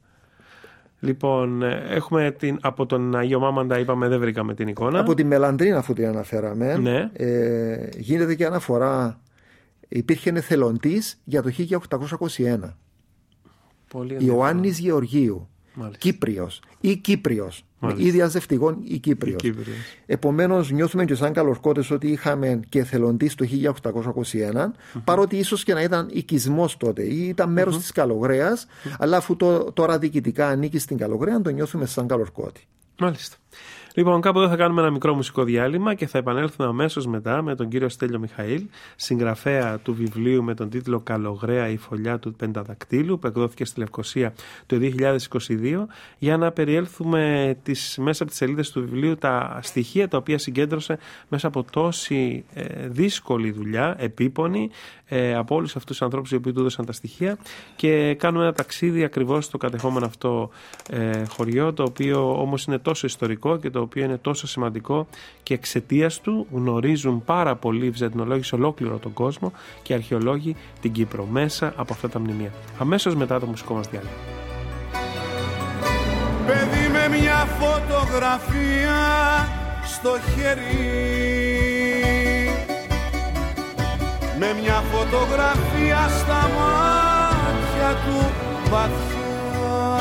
Λοιπόν, έχουμε από τον Αγίο Μάμαντα, είπαμε, δεν βρήκαμε την εικόνα. Από τη Μελανδρίνα, αφού την αναφέραμε, γίνεται και αναφορά. Υπήρχε εθελοντής για το 1821. Ιωάννης Γεωργίου. Κύπριος ή Κύπριος. Ή διαζευτικών ή Κύπριος. Επομένως, νιώθουμε και σαν καλορκώτες ότι είχαμε και εθελοντής το 1821, παρότι ίσως και να ήταν οικισμός τότε ή ήταν μέρος της Καλογρέας, αλλά αφού τώρα διοικητικά ανήκει στην Καλογρέα, το νιώθουμε σαν καλορκώτη. Μάλιστα. Λοιπόν, κάπου εδώ θα κάνουμε ένα μικρό μουσικό διάλειμμα και θα επανέλθουμε αμέσως μετά με τον κύριο Στέλιο Μιχαήλ, συγγραφέα του βιβλίου με τον τίτλο «Καλογραία η φωλιά του πενταδακτύλου», που εκδόθηκε στη Λευκοσία το 2022, για να περιέλθουμε μέσα από τις σελίδες του βιβλίου τα στοιχεία τα οποία συγκέντρωσε μέσα από τόση δύσκολη δουλειά, επίπονη, από όλους αυτούς τους ανθρώπους οι οποίοι του έδωσαν τα στοιχεία, και κάνουμε ένα ταξίδι ακριβώς στο κατεχόμενο αυτό χωριό, το οποίο όμως είναι τόσο ιστορικό και το οποίο είναι τόσο σημαντικό, και εξαιτίας του γνωρίζουν πάρα πολλοί βυζαντινολόγοι σε ολόκληρο τον κόσμο και αρχαιολόγοι την Κύπρο μέσα από αυτά τα μνημεία. Αμέσως μετά το μουσικό μας διάλειμμα. Παιδί με μια φωτογραφία στο χέρι, με μια φωτογραφία στα μάτια του βαθιά.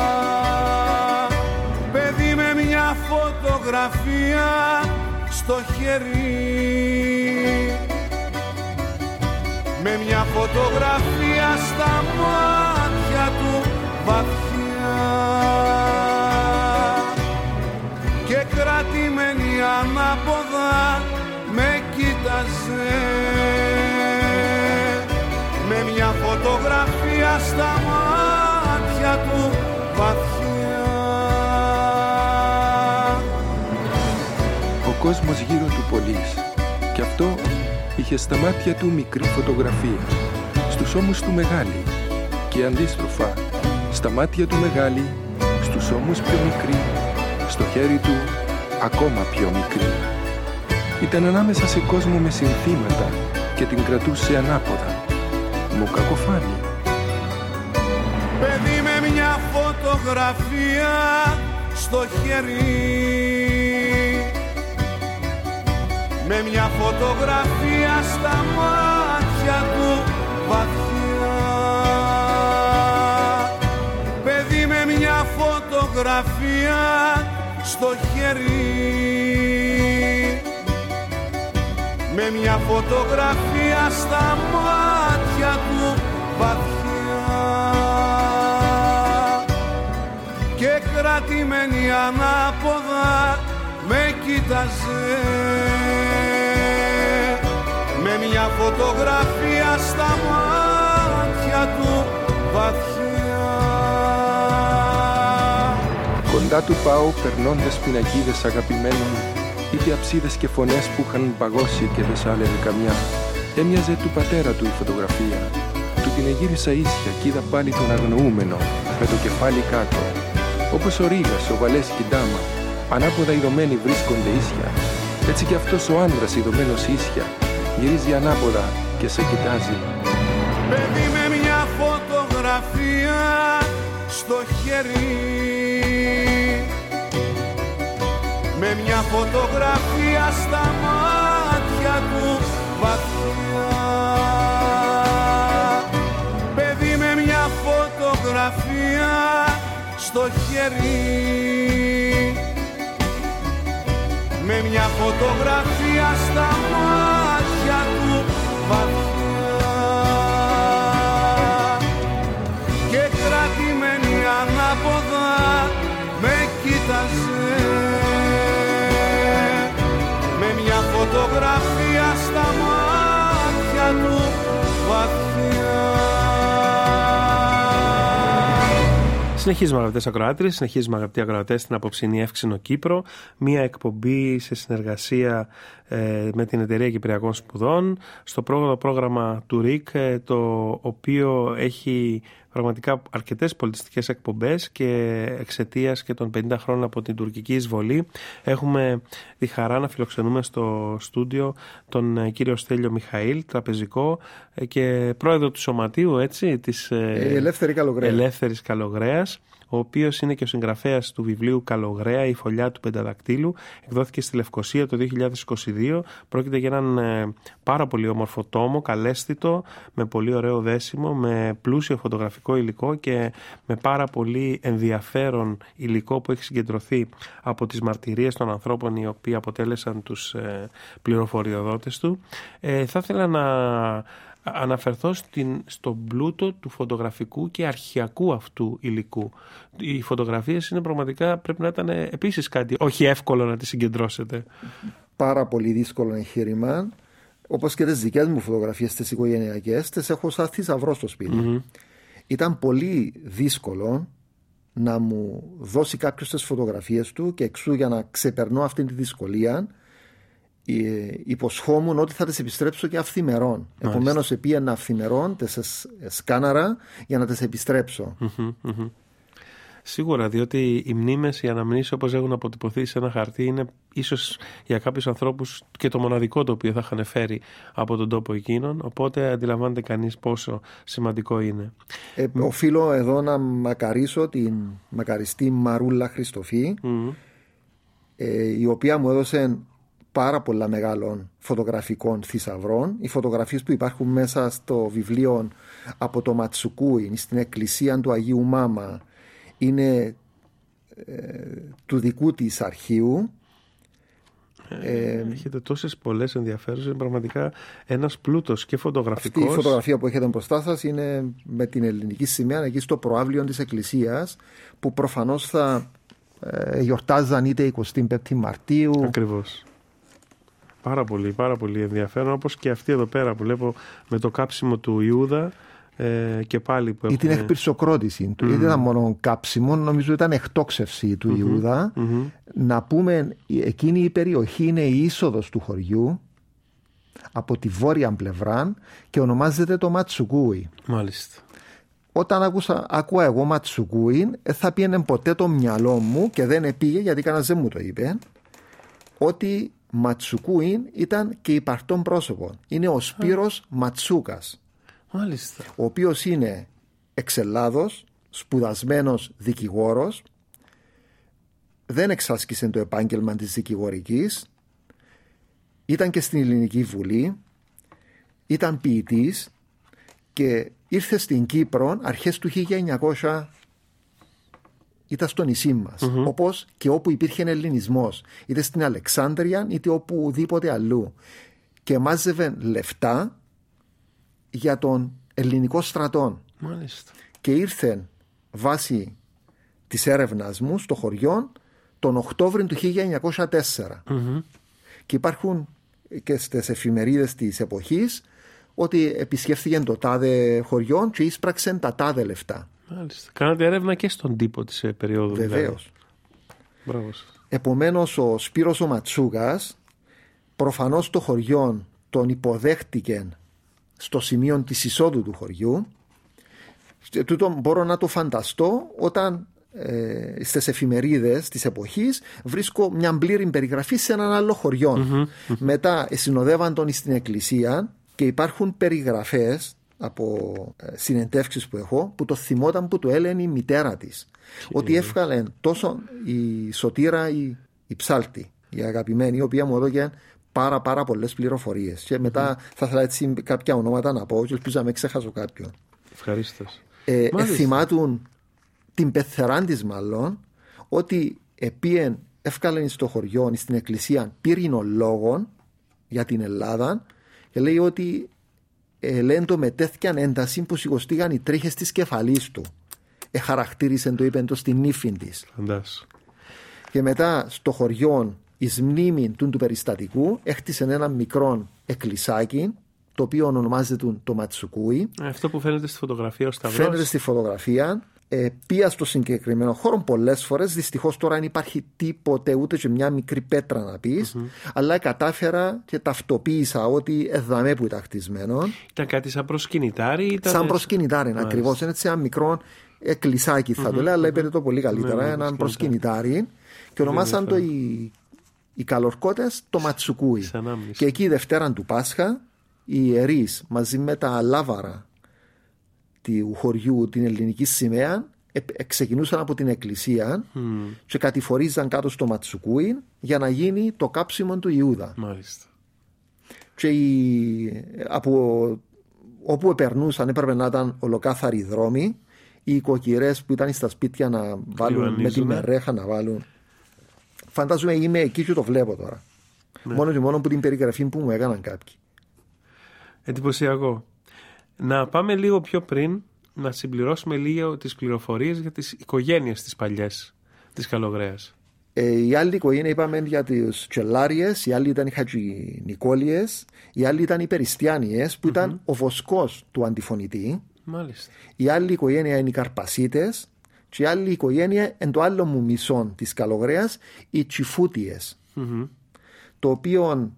Παιδί με μια φωτογραφία στο χέρι, με μια φωτογραφία στα μάτια του βαθιά, και κρατημένη ανάποδα με κοίταζε, με μια φωτογραφία στα μάτια του βαθιά. Ο κόσμος γύρω του πολύς, κι αυτό είχε στα μάτια του μικρή φωτογραφία, στους ώμους του μεγάλη, και αντίστροφα στα μάτια του μεγάλη, στους ώμους πιο μικρή, στο χέρι του ακόμα πιο μικρή. Ήταν ανάμεσα σε κόσμο με συνθήματα και την κρατούσε ανάποδα. Μου κακοφάνει. Παιδί με μια φωτογραφία στο χέρι, με μια φωτογραφία στα μάτια του βαθιά. Παιδί με μια φωτογραφία στο χέρι, με μια φωτογραφία στα μάτια του βαθιά, και κρατημένη ανάποδα με κοίταζε, με μια φωτογραφία στα μάτια του βαθιά. Κοντά του πάω περνώντας πινακίδες αγαπημένων, είτε αψίδες και φωνές που είχαν παγώσει και δεν σ' άλεγε καμιά. Έμοιαζε του πατέρα του η φωτογραφία. Του την εγύρισα ίσια κι είδα πάλι τον αγνοούμενο με το κεφάλι κάτω. Όπως ο Ρήγας, ο Βαλές και η Ντάμα, ανάποδα ειδωμένοι βρίσκονται ίσια. Έτσι κι αυτός ο άντρας ειδωμένος ίσια γυρίζει ανάποδα και σε κοιτάζει. Παιδί με μια φωτογραφία στο χέρι, με μια φωτογραφία στα μάτια του βαθιά. Παιδί με μια φωτογραφία στο χέρι, με μια φωτογραφία στα μάτια του βαθιά, και κρατημένη ανάποδα με κοίταζε, με μια φωτογραφία στα μάτια του βαθιά. Συνεχίζουμε, αγαπητές ακροάτριες, συνεχίζουμε, αγαπητοί ακροατές, στην απόψινή Εύξηνο Κύπρο, μία εκπομπή σε συνεργασία με την Εταιρεία Κυπριακών Σπουδών, στο πρόγραμμα του ΡΙΚ, το οποίο έχει πραγματικά αρκετές πολιτιστικές εκπομπές, και εξαιτίας και των 50 χρόνων από την τουρκική εισβολή έχουμε τη χαρά να φιλοξενούμε στο στούντιο τον κύριο Στέλιο Μιχαήλ, τραπεζικό και πρόεδρο του σωματείου, έτσι, της Ελεύθερης Καλογρέας, ο οποίος είναι και ο συγγραφέας του βιβλίου «Καλογραία, η φωλιά του πενταδακτύλου». Εκδόθηκε στη Λευκοσία το 2022. Πρόκειται για έναν πάρα πολύ όμορφο τόμο, καλέσθητο, με πολύ ωραίο δέσιμο, με πλούσιο φωτογραφικό υλικό και με πάρα πολύ ενδιαφέρον υλικό που έχει συγκεντρωθεί από τις μαρτυρίες των ανθρώπων οι οποίοι αποτέλεσαν τους πληροφοριοδότες του. Θα ήθελα να αναφερθώ στον πλούτο του φωτογραφικού και αρχαιακού αυτού υλικού. Οι φωτογραφίες είναι πραγματικά, πρέπει να ήταν επίσης κάτι όχι εύκολο να τις συγκεντρώσετε. Πάρα πολύ δύσκολο εγχείρημα. Όπως και τις δικές μου φωτογραφίες, τις οικογενειακές, τις έχω σαν θησαυρό στο σπίτι. Ήταν πολύ δύσκολο να μου δώσει κάποιος τις φωτογραφίες του και εξού, για να ξεπερνώ αυτή τη δυσκολία, υποσχόμουν ότι θα τις επιστρέψω και αυθημερών. Επομένως επήγαινα αυθημερών, τις σκάναρα για να τις επιστρέψω. Σίγουρα, διότι οι μνήμες, οι αναμνήσεις όπως έχουν αποτυπωθεί σε ένα χαρτί, είναι ίσως για κάποιους ανθρώπους και το μοναδικό το οποίο θα είχαν φέρει από τον τόπο εκείνον, οπότε αντιλαμβάνεται κανείς πόσο σημαντικό είναι. Οφείλω εδώ να μακαρίσω την μακαριστή Μαρούλα Χριστοφή, η οποία μου έδωσε πάρα πολλά μεγάλων φωτογραφικών θησαυρών. Οι φωτογραφίες που υπάρχουν μέσα στο βιβλίο από το Ματσουκούι στην εκκλησία του Αγίου Μάμα είναι του δικού της αρχείου. Έχετε τόσες πολλές ενδιαφέρουσες, είναι πραγματικά ένας πλούτος και φωτογραφικός. Αυτή η φωτογραφία που έχετε μπροστά σας είναι με την ελληνική σημαία εκεί στο προαύλιο της εκκλησίας, που προφανώς θα γιορτάζαν είτε 25η Μαρτίου. Ακριβώς. Πάρα πολύ ενδιαφέρον, όπως και αυτή εδώ πέρα που βλέπω με το κάψιμο του Ιούδα και πάλι που ή την εκπυρσοκρότηση του. Δεν ήταν μόνο κάψιμο, νομίζω ήταν εκτόξευση του Ιούδα. Να πούμε, εκείνη η περιοχή είναι η είσοδος του χωριού από τη βόρεια πλευρά και ονομάζεται το Ματσουκούι. Μάλιστα. Όταν άκουα εγώ Ματσουκούι, θα πήγαινε ποτέ το μυαλό μου, και δεν επήγε γιατί κανένας δεν μου το είπε, ότι Ματσουκούι ήταν και υπαρκτόν πρόσωπο. Είναι ο Σπύρος Ματσούκας. Μάλιστα. Ο οποίος είναι εξελάδος, σπουδασμένος δικηγόρος, δεν εξάσκησε το επάγγελμα της δικηγορικής, ήταν και στην Ελληνική Βουλή, ήταν ποιητής και ήρθε στην Κύπρο αρχές του 1900, ήταν στο νησί μας, όπως και όπου υπήρχε ελληνισμός, είτε στην Αλεξάνδρεια είτε οπουδήποτε αλλού, και μάζευε λεφτά για τον ελληνικό στρατό. Μάλιστα. Και ήρθε βάσει της έρευνας μου στο χωριό τον Οκτώβριο του 1904. Και υπάρχουν και στις εφημερίδες της εποχής ότι επισκέφθηκε το τάδε χωριό και ίσπραξε τα τάδε λεφτά. Μάλιστα. Κάνατε έρευνα και στον τύπο της περίοδου. Βεβαίως. Μπράβο. Επομένως ο Σπύρος ο Ματσούκας προφανώς το χωριό τον υποδέχτηκε στο σημείο της εισόδου του χωριού. Τούτο μπορώ να το φανταστώ όταν στις εφημερίδες της εποχής βρίσκω μια πλήρη περιγραφή σε έναν άλλο χωριό. Μετά συνοδεύαν τον στην εκκλησία και υπάρχουν περιγραφές από συνεντεύξεις που έχω που το θυμόταν που το έλεγε η μητέρα της. Ότι έβγαλε τόσο η Σωτήρα η Ψάλτη, η αγαπημένη, η οποία μου έδωκε πάρα πολλές πληροφορίες. Και μετά θα ήθελα έτσι κάποια ονόματα να πω και ελπίζω να μην ξεχάσω κάποιον. Ευχαρίστως. Θυμάτουν την πεθεράν της μάλλον ότι εύκαλε στο χωριό, στην εκκλησία πύρινο λόγων για την Ελλάδα και λέει ότι λένε το μετέθηκαν ένταση που σηκωστήκαν οι τρίχες της κεφαλής του. Χαρακτήρισε το, είπε το στην ύφη της. Φαντάσου. Και μετά στο χωριό εις μνήμη του περιστατικού έχτισε ένα μικρό εκκλησάκι το οποίο ονομάζεται το Ματσουκούι. Αυτό που φαίνεται στη φωτογραφία ο Σταυρός. Φαίνεται στη φωτογραφία. Πήγα στο συγκεκριμένο χώρο πολλές φορές. Δυστυχώς τώρα δεν υπάρχει τίποτε, ούτε και μια μικρή πέτρα να πεις. Αλλά κατάφερα και ταυτοποίησα ότι εδαμέ που ήταν χτισμένο. Ήταν κάτι σαν προσκυνητάρι. Σαν προσκυνητάρι, ακριβώς. Είναι ένα μικρό εκκλησάκι θα το λέω, αλλά είπετε το πολύ καλύτερα. Ένα προσκυνητάρι. Και ονομάσαν το οι καλορκώτες το Ματσουκούι. Και εκεί Δευτέρα του Πάσχα οι ιερείς μαζί με τα λάβαρα του χωριού, την ελληνική σημαία, ξεκινούσαν από την εκκλησία και κατηφορίζαν κάτω στο Ματσουκούι για να γίνει το κάψιμο του Ιούδα. Μάλιστα. Και από όπου περνούσαν έπρεπε να ήταν ολοκάθαροι δρόμοι. Οι οικοκυρές που ήταν στα σπίτια να βάλουν με τη μερέχα να βάλουν. Φαντάζομαι είμαι εκεί και το βλέπω τώρα. Μόνο και μόνο από την περιγραφή που μου έκαναν κάποιοι. Εντυπωσιακό. Να πάμε λίγο πιο πριν, να συμπληρώσουμε λίγο τις πληροφορίες για τις οικογένειες τις παλιές της Καλογρέας. Η άλλη οικογένεια είπαμε για τους Τσελάριες, οι άλλοι ήταν οι Χατζηνικόλιες, οι άλλοι ήταν οι Περιστιάνιες που ήταν ο βοσκός του αντιφωνητή. Μάλιστα. Η άλλη οικογένεια είναι οι Καρπασίτες και η άλλη οικογένεια εν το άλλο μου μισόν της Καλογρέας, οι Τσιφούτιες. Το οποίο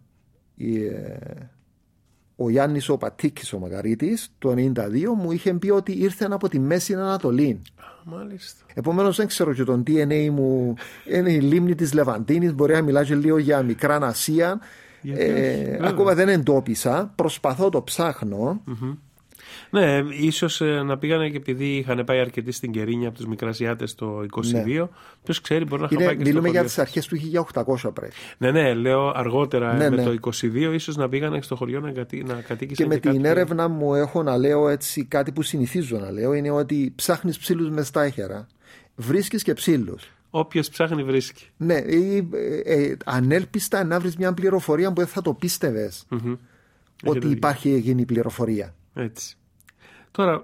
ο Γιάννης ο Πατήκης ο Μακαρίτης το 1992 μου είχε πει ότι ήρθαν από τη Μέση Ανατολή. Μάλιστα. Επομένως δεν ξέρω και τον DNA μου είναι η λίμνη της Λεβαντίνης, μπορεί να μιλάει και λίγο για Μικρά Ασία. Ακόμα δεν εντόπισα, προσπαθώ, το ψάχνω. Ναι, ίσως να πήγανε και επειδή είχαν πάει αρκετοί στην Κερίνια από τους Μικρασιάτες το 22. Ποιος ξέρει, μπορεί να είχαν πάει και μιλούμε για τις αρχές του 1800 πρέπει. Ναι, λέω αργότερα με το 22 ίσως να πήγανε στο χωριό να κατοίκησαν. Και με την έρευνα μου έχω να λέω έτσι κάτι που συνηθίζω να λέω, είναι ότι ψάχνεις ψήλους μες στα έχερα. Βρίσκεις και ψήλους. Όποιος ψάχνει βρίσκει. Ναι, ανέλπιστα να βρεις μια πληροφορία που δεν θα το πίστευες ότι υπάρχει γίνει πληροφορία. Έτσι. Τώρα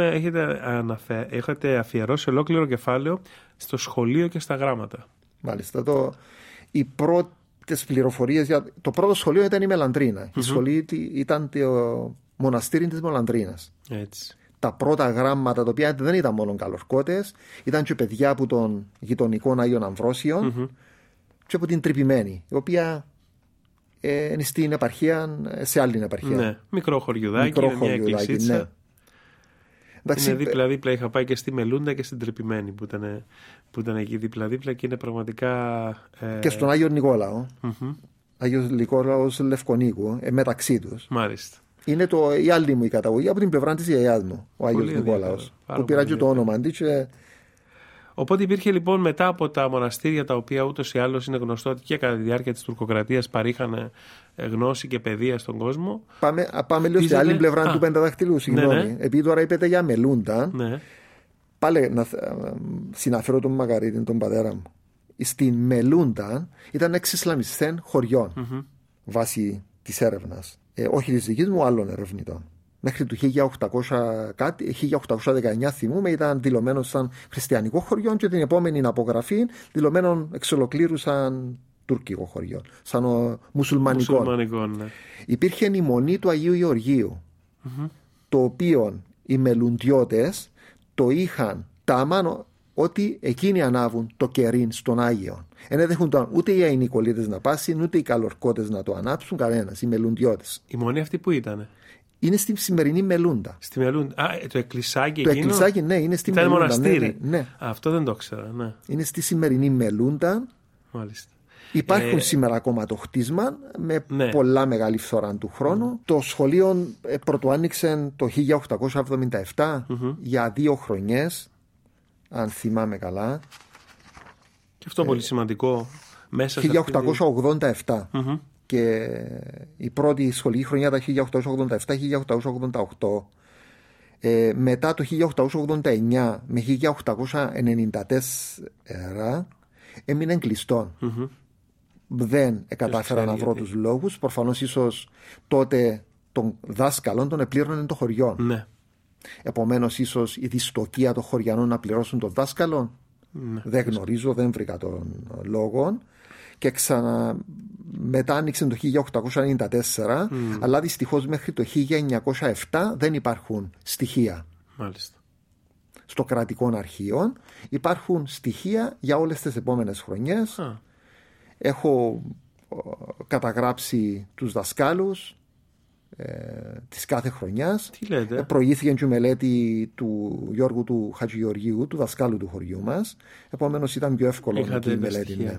έχετε αφιερώσει ολόκληρο κεφάλαιο στο σχολείο και στα γράμματα. Μάλιστα. Οι πρώτες πληροφορίες το πρώτο σχολείο ήταν η Μελαντρίνα. Η σχολή ήταν το μοναστήρι της Μελαντρίνας. Έτσι. Τα πρώτα γράμματα, τα οποία δεν ήταν μόνο καλορκώτες, ήταν και παιδιά από των γειτονικών Άγιων Αμβρόσιων και από την Τρυπημένη, η οποία είναι στην επαρχία, σε άλλη επαρχία. Ναι, μικρό χωριουδάκι, μια εκκλησίτσα. Ναι. Εντάξει, είναι δίπλα-δίπλα. Είχα πάει και στη Μελούντα και στην Τρυπημένη που ήταν εκεί δίπλα-δίπλα και είναι πραγματικά. Και στον Άγιο Νικόλαο. Άγιος Νικόλαος Λευκονίκου, μεταξύ τους. Μάλιστα. Είναι η άλλη μου η καταγωγή από την πλευρά της γιαγιάς μου, ο Άγιος Νικόλαος. Που πήρα και το όνομα αντί. Οπότε υπήρχε λοιπόν μετά από τα μοναστήρια, τα οποία ούτως ή άλλως είναι γνωστό ότι και κατά τη διάρκεια της τουρκοκρατίας παρήχαν γνώση και παιδεία στον κόσμο. Πάμε λίγο στην άλλη πλευρά του πενταδαχτυλού. Συγγνώμη. Ναι. Επειδή τώρα είπετε για Μελούντα, πάλι να συναφέρω τον Μακαρίτη, τον πατέρα μου. Στην Μελούντα ήταν 6 Ισλαμιστές χωριών βάσει της έρευνας. Όχι της δικής μου, άλλων ερευνητών. Μέχρι το 1819 θυμούμε ήταν δηλωμένο σαν χριστιανικό χωριό και την επόμενη απογραφή δηλωμένο εξ ολοκλήρου σαν τουρκικό χωριό, σαν μουσουλμανικό. Ναι. Υπήρχε η μονή του Αγίου Γεωργίου, το οποίο οι μελουντιώτες το είχαν τάμανο ότι εκείνοι ανάβουν το κερίν στον Άγιο. Δεν δέχονταν ούτε οι Αϊνικολίτες να πάσουν, ούτε οι Καλορκώτες να το ανάψουν, κανένας, οι μελουντιώτες. Η μονή αυτή που ήταν? Είναι στη σημερινή Μελούντα. Στη Μελούντα. Το εκκλησάκι το εκείνο. Το εκκλησάκι, ναι, είναι στη Μελούντα. Ήταν μοναστήρι. Ναι. Αυτό δεν το ξέρα. Ναι. Είναι στη σημερινή Μελούντα. Μάλιστα. Υπάρχουν σήμερα ακόμα το χτίσμα με πολλά μεγάλη φθορά του χρόνου. Το σχολείο πρωτοάνοιξε το 1877 για 2 χρονιές, αν θυμάμαι καλά. Και αυτό πολύ σημαντικό. Μέσα 1887. Και η πρώτη σχολική χρονιά τα 1887-1888. Μετά το 1889 με 1894 έμεινε κλειστό. Δεν κατάφερα να βρω τους λόγους. Προφανώς ίσως τότε των δάσκαλων τον επλήρωνε το χωριό. Ναι. Επομένως ίσως η δυστοκία των χωριανών να πληρώσουν τον δάσκαλο. Δεν γνωρίζω, δεν βρήκα τον λόγο. Και μετά άνοιξε το 1894, αλλά δυστυχώς μέχρι το 1907 δεν υπάρχουν στοιχεία. Μάλιστα. Στο κρατικό αρχείο υπάρχουν στοιχεία για όλες τις επόμενες χρονιές. Έχω καταγράψει τους δασκάλους της κάθε χρονιάς. Προηγήθηκε και η μελέτη του Γιώργου του Χατζηγεωργίου, του δασκάλου του χωριού μας. Επομένως ήταν πιο εύκολο η μελέτη. Ναι.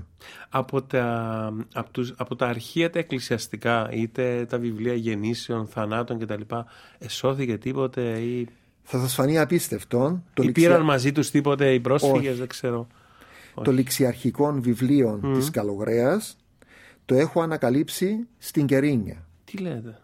Από τα αρχεία τα εκκλησιαστικά, είτε τα βιβλία γεννήσεων, θανάτων κτλ., εσώθηκε τίποτε ή... Θα σας φανεί απίστευτο. Πήραν μαζί τους τίποτε οι πρόσφυγες, δεν ξέρω. Το ληξιαρχικό βιβλίο της Καλογρέας το έχω ανακαλύψει στην Κερίνια. Τι λέτε?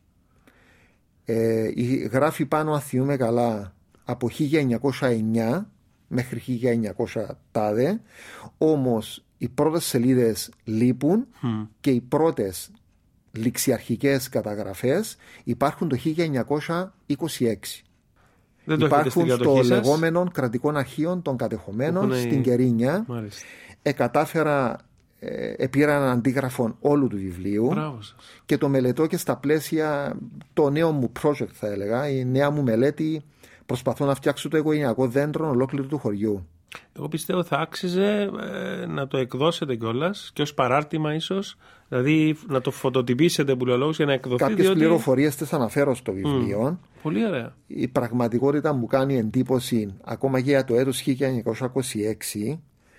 Γράφει πάνω, αν θυμούμαι καλά, από 1909 μέχρι 1900 τάδε, όμως οι πρώτες σελίδες λείπουν και οι πρώτες ληξιαρχικές καταγραφές υπάρχουν το 1926. Δεν το υπάρχουν στο λεγόμενο κρατικών αρχείων των κατεχομένων στην Κερίνια. Κατάφερα, πήρα έναν αντίγραφο όλου του βιβλίου και το μελετώ και στα πλαίσια το νέο μου project, θα έλεγα, η νέα μου μελέτη. Προσπαθώ να φτιάξω το οικογενειακό δέντρο ολόκληρου του χωριού. Εγώ πιστεύω θα άξιζε να το εκδώσετε κιόλας και ως παράρτημα ίσως, δηλαδή να το φωτοτυπήσετε που λέω λόγος για να εκδοθεί. Κάποιες πληροφορίες τις αναφέρω στο βιβλίο. Πολύ ωραία. Η πραγματικότητα μου κάνει εντύπωση ακόμα και για το έτος 1926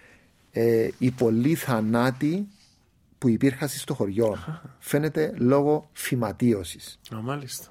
οι πολλοί θανάτοι που υπήρχαν στο χωριό. Φαίνεται λόγω φυματίωσης. Μάλιστα.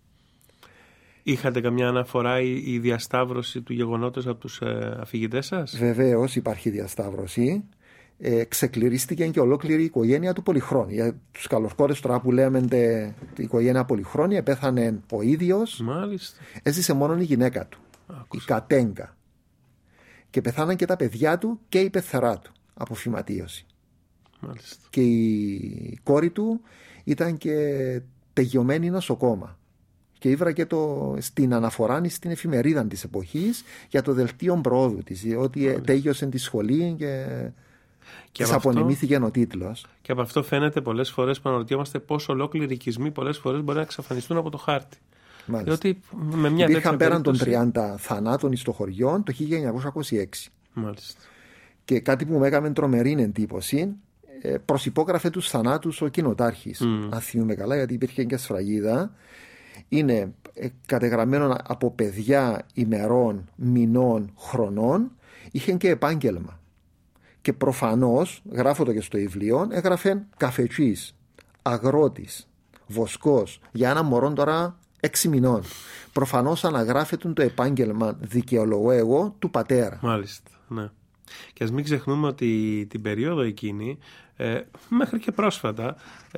Είχατε καμιά αναφορά η διασταύρωση του γεγονότος από τους αφηγητές σας? Βεβαίως υπάρχει διασταύρωση. Ξεκληρίστηκε και ολόκληρη η οικογένεια του Πολυχρόνη. Για τους Καλορκώτες τώρα που λέμε η οικογένεια Πολυχρόνη, πέθανε ο ίδιος. Μάλιστα. Έζησε μόνο η γυναίκα του, η Κατέγκα. Και πεθάναν και τα παιδιά του και η πεθερά του από φυματίωση. Μάλιστα. Και η κόρη του ήταν και τελειωμένη νοσοκόμα. Και ήβρα και στην αναφορά στην εφημερίδα της εποχής για το δελτίο προόδου της, ότι τέλειωσε τη σχολή και της απονεμήθηκε ο τίτλος. Και από αυτό φαίνεται πολλές φορές που αναρωτιόμαστε πώς ολόκληροι οικισμοί πολλές φορές μπορεί να εξαφανιστούν από το χάρτη. Διότι υπήρχαν πέραν των 30 θανάτων στο χωριό το 1926. Μάλιστα. Και κάτι που μου έκανε τρομερή εντύπωση, προσυπόγραφε τους θανάτους ο κοινοτάρχης. Αν θυμούμε καλά, γιατί υπήρχε και σφραγίδα. Είναι κατεγραμμένο από παιδιά ημερών, μηνών, χρονών. Είχε και επάγγελμα. Και προφανώς, γράφω το και στο βιβλίο, έγραφε καφετσής, αγρότης, βοσκός, για ένα μωρό τώρα 6 μηνών. Προφανώς αναγράφεται το επάγγελμα, δικαιολογώ εγώ, του πατέρα. Μάλιστα, ναι. Και ας μην ξεχνούμε ότι την περίοδο εκείνη, μέχρι και πρόσφατα,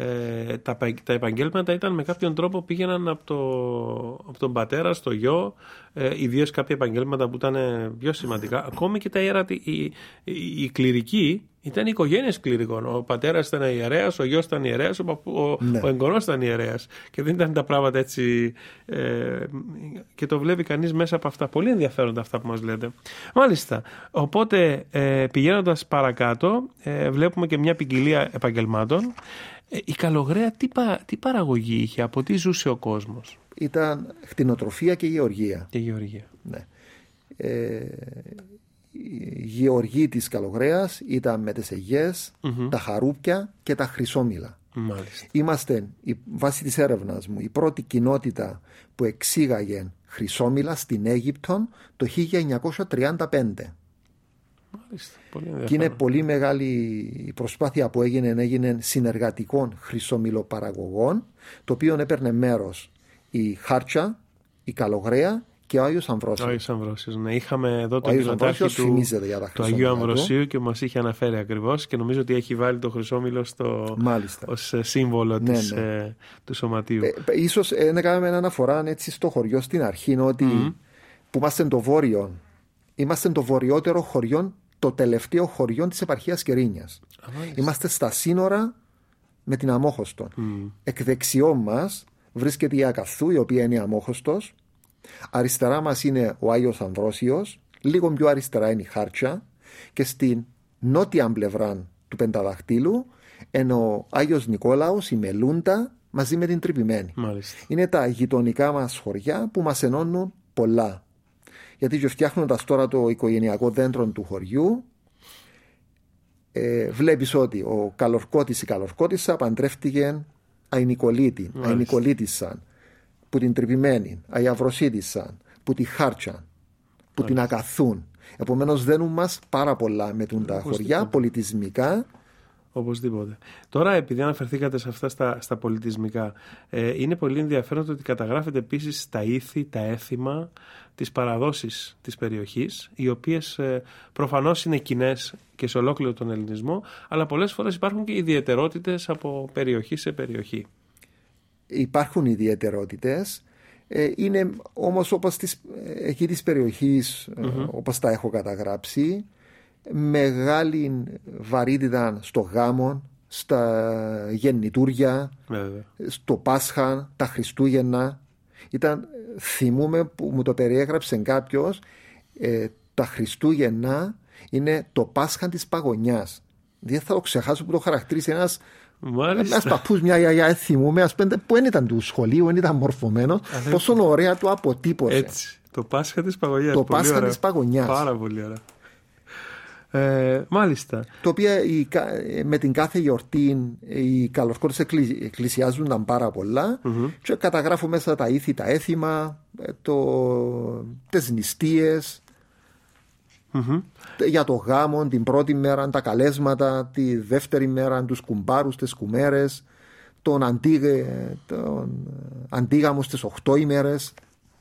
τα επαγγέλματα ήταν με κάποιον τρόπο πήγαιναν από τον πατέρα στο γιο, ιδίως κάποια επαγγέλματα που ήταν πιο σημαντικά. Ακόμη και οι κληρικοί ήταν οι οικογένειες κληρικών. Ο πατέρας ήταν ιερέας, ο γιος ήταν ιερέας, ο εγγονός ήταν ιερέας. Και δεν ήταν τα πράγματα έτσι. Και το βλέπει κανείς μέσα από αυτά. Πολύ ενδιαφέροντα αυτά που μας λέτε. Μάλιστα. Οπότε πηγαίνοντας παρακάτω, βλέπουμε και μια ποικιλία επαγγελμάτων. Η Καλογραία τι παραγωγή είχε, από τι ζούσε ο κόσμος? Ήταν κτηνοτροφία και γεωργία. Και γεωργία. Ναι. Η γεωργή της Καλογραίας ήταν με τις αιγές, τα χαρούπια και τα χρυσόμυλα. Μάλιστα. Είμαστε, βάσει της έρευνας μου, η πρώτη κοινότητα που εξήγαγε χρυσόμυλα στην Αίγυπτο το 1935. Μάλιστα. Πολύ και είναι πολύ μεγάλη η προσπάθεια που έγινε συνεργατικών χρυσόμυλοπαραγωγών, το οποίο έπαιρνε μέρος η Χάρτσα, η Καλογραία και ο Άγιος Αμβρόσιος. Ο Άγιος Αμβρόσιος, ναι. Είχαμε εδώ τον κοινοτάρχη του Αγίου Αμβροσίου και μας είχε αναφέρει ακριβώς, και νομίζω ότι έχει βάλει το χρυσόμυλο ως σύμβολο του σωματείου. Ίσως έκαναμε ένα αναφορά έτσι στο χωριό στην αρχή, ότι που είμαστε το βόρειο. Είμαστε το βορειότερο χωριό, το τελευταίο χωριό της επαρχίας Κερίνιας. Είμαστε στα σύνορα με την Αμόχωστο. Εκ δεξιών μας βρίσκεται η Ακαθού, η οποία είναι η Αμόχωστος. Αριστερά μας είναι ο Άγιος Αμβρόσιος, λίγο πιο αριστερά είναι η Χάρτσα, και στην νότια πλευρά του Πενταδαχτύλου είναι ο Άγιος Νικόλαος, η Μελούντα, μαζί με την Τρυπημένη. Μάλιστα. Είναι τα γειτονικά μας χωριά που μας ενώνουν πολλά. Γιατί και φτιάχνοντας τώρα το οικογενειακό δέντρο του χωριού, βλέπεις ότι ο Καλορκώτης, η Καλορκώτισσα παντρεύτηκε Αϊνικολίτη, Αϊνικολίτισσα, που την Τρυπημένη, Αϊαυροσίτισσα, που τη Χάρτσα, που την Ακαθούν. Επομένως δένουν μας πάρα πολλά με τα χωριά πολιτισμικά. Οπωσδήποτε. Τώρα, επειδή αναφερθήκατε σε αυτά στα πολιτισμικά, είναι πολύ ενδιαφέρον ότι καταγράφεται επίσης τα ήθη, τα έθιμα, τις παραδόσεις της περιοχής, οι οποίες προφανώς είναι κοινές και σε ολόκληρο τον ελληνισμό, αλλά πολλές φορές υπάρχουν και ιδιαιτερότητες από περιοχή σε περιοχή. Υπάρχουν ιδιαιτερότητες. Είναι όμως όπως εκεί της περιοχής, όπως τα έχω καταγράψει, μεγάλη βαρύτητα στο γάμο, στα γεννητούρια, στο Πάσχα, τα Χριστούγεννα. Θυμούμαι που μου το περιέγραψε κάποιος, τα Χριστούγεννα είναι το Πάσχα της παγωνιάς. Δεν θα το ξεχάσω που το χαρακτήρισε ένας παππούς, μια γιαγιά, θυμούμαι, ας πούμε, που δεν ήταν του σχολείου, δεν ήταν μορφωμένος, πόσο ωραία το αποτύπωσε. Έτσι, το Πάσχα της παγωνιάς. Το Πάσχα της παγωνιάς. Πάρα πολύ ωραία. Μάλιστα. Το οποίο με την κάθε γιορτή οι καλοσκόρες εκκλησιάζονταν πάρα πολλά, και καταγράφω μέσα τα ήθη, τα έθιμα, τις νηστείες, για το γάμο, την πρώτη μέρα, τα καλέσματα, τη δεύτερη μέρα, τους κουμπάρους, τις κουμέρες, τον αντίγαμο στις 8 ημέρες,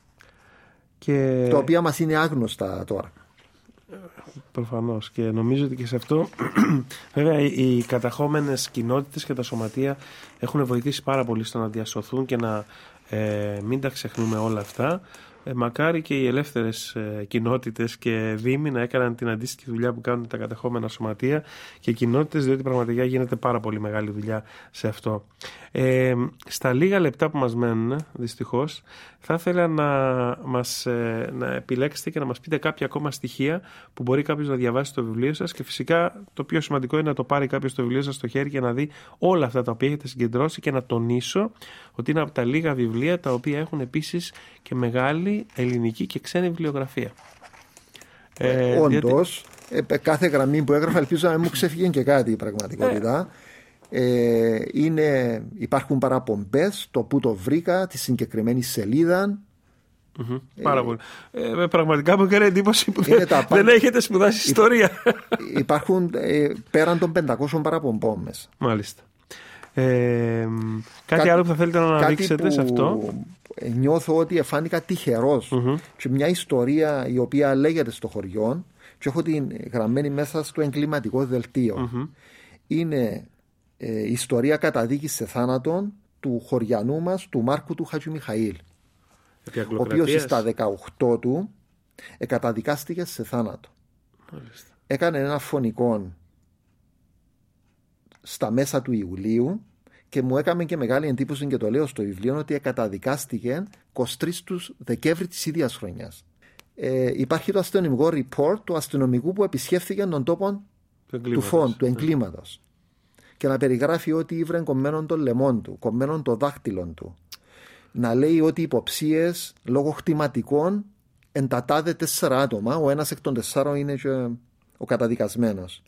τα οποία μας είναι άγνωστα τώρα. Προφανώς, και νομίζω ότι και σε αυτό βέβαια οι καταχώμενες κοινότητες και τα σωματεία έχουν βοηθήσει πάρα πολύ στο να διασωθούν και να μην τα ξεχνούμε όλα αυτά. Μακάρι και οι ελεύθερες κοινότητες και δήμοι να έκαναν την αντίστοιχη δουλειά που κάνουν τα κατεχόμενα σωματεία και κοινότητες, διότι πραγματικά γίνεται πάρα πολύ μεγάλη δουλειά σε αυτό. Στα λίγα λεπτά που μας μένουν, δυστυχώς, θα ήθελα να επιλέξετε και να μας πείτε κάποια ακόμα στοιχεία που μπορεί κάποιος να διαβάσει το βιβλίο σας, και φυσικά το πιο σημαντικό είναι να το πάρει κάποιος το βιβλίο σας στο χέρι και να δει όλα αυτά τα οποία έχετε συγκεντρώσει, και να τονίσω ότι είναι από τα λίγα βιβλία τα οποία έχουν επίσης και μεγάλη ελληνική και ξένη βιβλιογραφία. Όντως, κάθε γραμμή που έγραφα ελπίζω να μην μου ξεφύγει και κάτι η πραγματικότητα. Υπάρχουν παραπομπές, το που το βρήκα, τη συγκεκριμένη σελίδα. Πάρα πολύ. Πραγματικά μου έκανε εντύπωση που δεν έχετε σπουδάσει ιστορία. Υπάρχουν πέραν των 500 παραπομπών μέσα. Μάλιστα. Κάτι άλλο που θα θέλετε να αναδείξετε σε αυτό? Νιώθω ότι εφάνηκα τυχερός. Και μια ιστορία η οποία λέγεται στο χωριό, και έχω την γραμμένη μέσα στο εγκληματικό δελτίο. Είναι η ιστορία καταδίκης σε θάνατον του χωριανού μας, του Μάρκου του Χατζημιχαήλ, ο οποίος στα 18 του καταδικάστηκε σε θάνατο. Μάλιστα. Έκανε ένα φωνικό στα μέσα του Ιουλίου, και μου έκαμε και μεγάλη εντύπωση, και το λέω στο βιβλίο, ότι καταδικάστηκε 23 του Δεκέμβρη της ίδιας χρονιάς. Υπάρχει το αστυνομικό report του αστυνομικού που επισκέφθηκε τον τόπο του εγκλήματος, και να περιγράφει ότι ήβρε κομμένον τον λαιμόν του, κομμένον το δάχτυλον του, να λέει ότι υποψίες λόγω χτυματικών εντατάδε 4 άτομα, ο ένας εκ των 4 είναι και ο καταδικασμένος.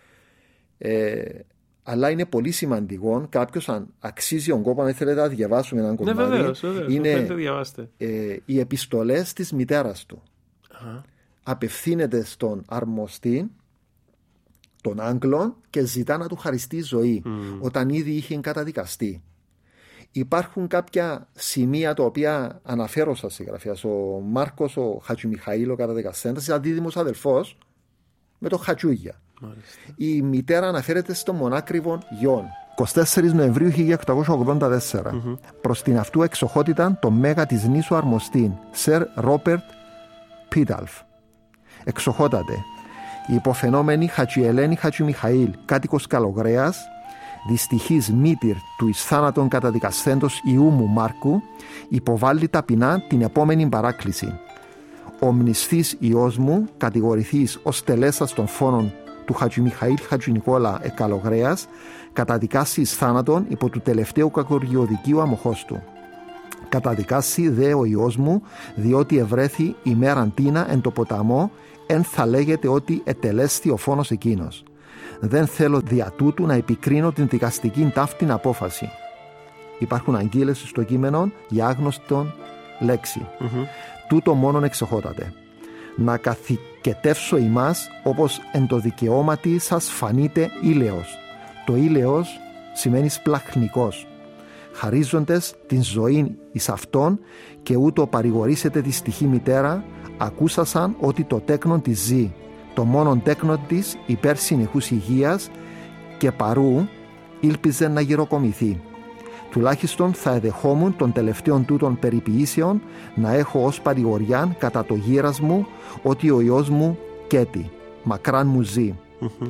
Αλλά είναι πολύ σημαντικό, κάποιος αν αξίζει τον κόπο, αν θέλετε να διαβάσουμε έναν κομμάτι, βεβαίως, είναι οι επιστολές της μητέρας του. Απευθύνεται στον αρμοστή των Άγγλων και ζητά να του χαριστεί ζωή όταν ήδη είχε καταδικαστεί. Υπάρχουν κάποια σημεία τα οποία αναφέρω στα συγγραφείας. Ο Μάρκος, ο Χατζημιχαήλ, ο καταδικαστέντας, ήταν δίδυμος αδελφός με τον Χατζούγια. Η μητέρα αναφέρεται στο μονάκριβο γιον. 24 Νοεμβρίου 1884. Προς την αυτού εξοχότητα το μέγα της νήσου αρμοστήν, Σερ Ρόπερτ Πίταλφ. Εξοχότατε, η υποφαινόμενη Χατζιελένη Χατζημιχαήλ, κάτοικος Καλογρέας, δυστυχής μήτηρ του εις θάνατον καταδικασθέντος ιού μου Μάρκου, υποβάλλει ταπεινά την επόμενη παράκληση. Ο μνηστής ιός μου, κατηγορηθείς ως τελέσας των φόνων του Χατζημιχαήλ Χατζηνικόλα Καλογρέας, καταδικάσει εις θάνατον υπό του τελευταίου κακοργιοδικίου αμοχώς του. Καταδικάσει δε ο ιός μου, διότι ευρέθη ημέραν τίνα εν το ποταμό, εν θα λέγεται ότι ετελέστη ο φόνος εκείνος. Δεν θέλω δια τούτου να επικρίνω την δικαστική ταύτην απόφαση. Υπάρχουν αγγείλες στο κείμενο για άγνωστον λέξη. Τούτο μόνον εξοχότατε. Να καθηκετεύσω ημάς όπως εν το δικαιώματι σας φανείτε ήλαιος. Το ήλαιος σημαίνει σπλαχνικός. Χαρίζοντες την ζωή εις αυτόν και ούτω παρηγορήσετε τη στοιχή μητέρα, ακούσασαν ότι το τέκνον της ζει, το μόνον τέκνον της υπέρ συνεχούς υγείας και παρού ήλπιζε να γυροκομηθεί. Τουλάχιστον θα εδεχόμουν των τελευταίων τούτων περιποιήσεων να έχω ως παρηγοριάν κατά το γύρας μου ότι ο ιός μου κέτι, μακράν μου ζει.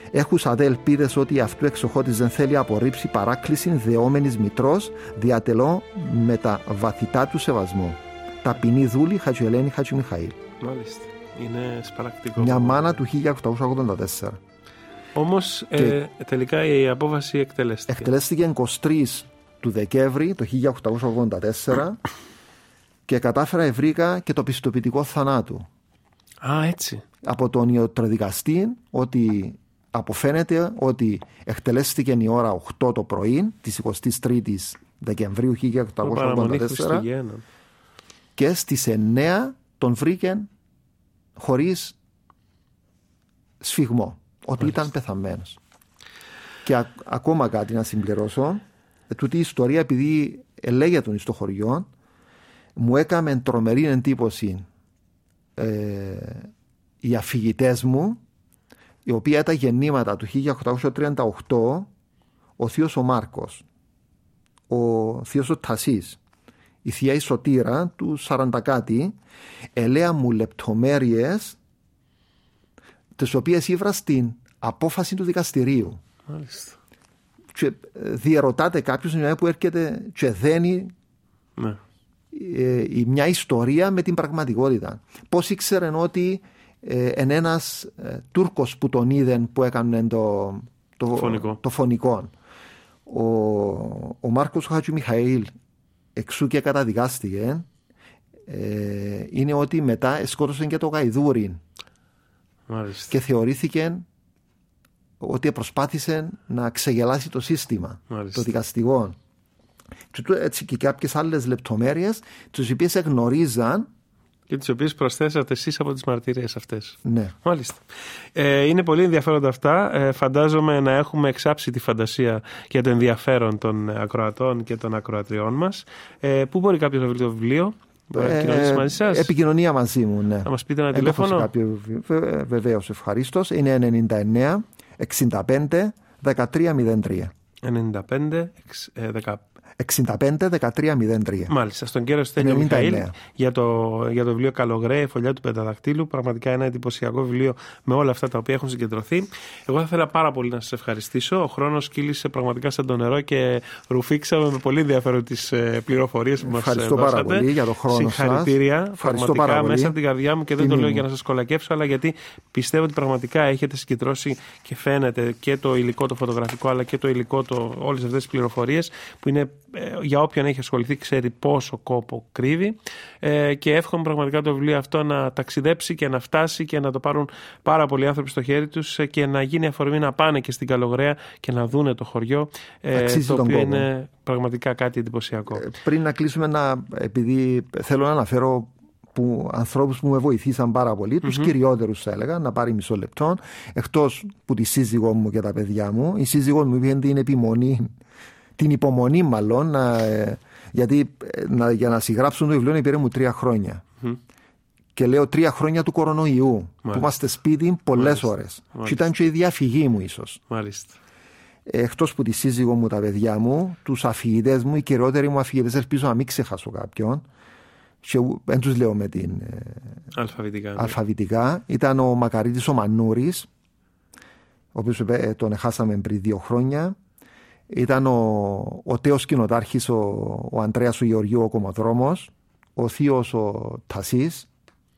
Έχουσα δε ελπίδες ότι αυτού εξοχότης δεν θέλει απορρίψει παράκληση δεόμενης μητρός, διατελώ με τα βαθυτά του σεβασμού. Ταπεινή δούλη Χατζιελένη Χατζημιχαήλ. Μάλιστα. Είναι σπαρακτικό. Μια μάνα του 1884. Όμως τελικά η απόφαση εκτελέστηκε. Εκτελέστηκε 23 του Δεκέμβρη το 1884 και κατάφερα βρήκα και το πιστοποιητικό θανάτου. Α, έτσι. Από τον ιατροδικαστή, ότι αποφαίνεται ότι εκτελέστηκε η ώρα 8 το πρωί της 23ης Δεκεμβρίου 1884 και στις 9 τον βρήκε χωρίς σφιγμό, ότι ήταν πεθαμένος. Και ακόμα κάτι να συμπληρώσω, τούτη η ιστορία, επειδή ελέγεται στο χωριό, μου έκαμε τρομερή εντύπωση οι αφηγητές μου, η οποία ήταν γεννήματα του 1838, ο θείος ο Μάρκος, ο θείος ο Τασής, η θεία η Σωτήρα του 40 κάτι, ελέα μου λεπτομέρειες τις οποίες ήβρα στην απόφαση του δικαστηρίου. Μάλιστα. Και διερωτάται κάποιος που έρχεται και δένει μια ιστορία με την πραγματικότητα. Πώς ήξερε ότι ένας Τούρκος που τον είδε που έκανε το φωνικό. Ο Μάρκος Χατζημιχαήλ, εξού και καταδικάστηκε, είναι ότι μετά σκότωσε και το Γαϊδούριν. Μάλιστα. Και θεωρήθηκε ότι προσπάθησε να ξεγελάσει το σύστημα. Μάλιστα. Το δικαστικό. Και έτσι και κάποιες άλλες λεπτομέρειες τις οποίες εγνωρίζαν και τις οποίες προσθέσατε εσείς από τις μαρτυρίες αυτές. Ναι. Μάλιστα. Είναι πολύ ενδιαφέροντα αυτά. Φαντάζομαι να έχουμε εξάψει τη φαντασία για το ενδιαφέρον των ακροατών και των ακροατριών μας. Πού μπορεί κάποιος να βρει το βιβλίο? Επικοινωνήσει μαζί σας? Επικοινωνία μαζί μου, ναι. Θα μας πείτε ένα τηλέφωνο? Βεβαίως, ευχαρίστως. Είναι 99 65 1303. 95 65-13-03. Μάλιστα, στον κύριο Στέλιο Μιχαήλ για το βιβλίο Καλογραία, η φωλιά του Πενταδακτύλου. Πραγματικά ένα εντυπωσιακό βιβλίο με όλα αυτά τα οποία έχουν συγκεντρωθεί. Εγώ θα ήθελα πάρα πολύ να σας ευχαριστήσω. Ο χρόνος κύλησε πραγματικά σαν το νερό και ρουφήξαμε με πολύ ενδιαφέρον τις πληροφορίες που μας δώσατε. Ευχαριστώ πάρα πολύ για το χρόνο σας. Συγχαρητήρια. Πραγματικά μέσα από την καρδιά μου, και δεν το λέω για να σας κολακεύσω, αλλά γιατί πιστεύω ότι πραγματικά έχετε συγκεντρώσει και φαίνεται και το υλικό το φωτογραφικό, αλλά και το υλικό, όλες αυτές τις πληροφορίες που είναι, για όποιον έχει ασχοληθεί, ξέρει πόσο κόπο κρύβει, και εύχομαι πραγματικά το βιβλίο αυτό να ταξιδέψει και να φτάσει και να το πάρουν πάρα πολλοί άνθρωποι στο χέρι τους και να γίνει αφορμή να πάνε και στην Καλογραία και να δούνε το χωριό, το οποίο είναι πραγματικά κάτι εντυπωσιακό. Πριν να κλείσουμε, επειδή θέλω να αναφέρω ανθρώπους που με βοηθήσαν πάρα πολύ, τους κυριότερους θα έλεγα, να πάρει μισό λεπτό, εκτός που τη σύζυγό μου και τα παιδιά μου. Η σύζυγό μου είπε την υπομονή μάλλον, γιατί για να συγγράψουν το βιβλίο πήρε μου 3 χρόνια. Και λέω 3 χρόνια του κορονοϊού, που είμαστε σπίτι πολλές ώρες. Και ήταν και η διαφυγή μου ίσως. Μάλιστα. Εκτός που τη σύζυγό μου, τα παιδιά μου, τους αφηγητές μου, οι κυριότεροι μου αφηγητές, ελπίζω να μην ξεχάσω κάποιον. Και δεν τους λέω με την αλφαβητικά. Ήταν ο Μακαρίτης ο Μανούρης, ο οποίος τον χάσαμε πριν 2 χρόνια. Ήταν ο τέος κοινοτάρχης ο Ανδρέας ο Γεωργίου ο Κομοδρόμος, ο θείος ο Τασής,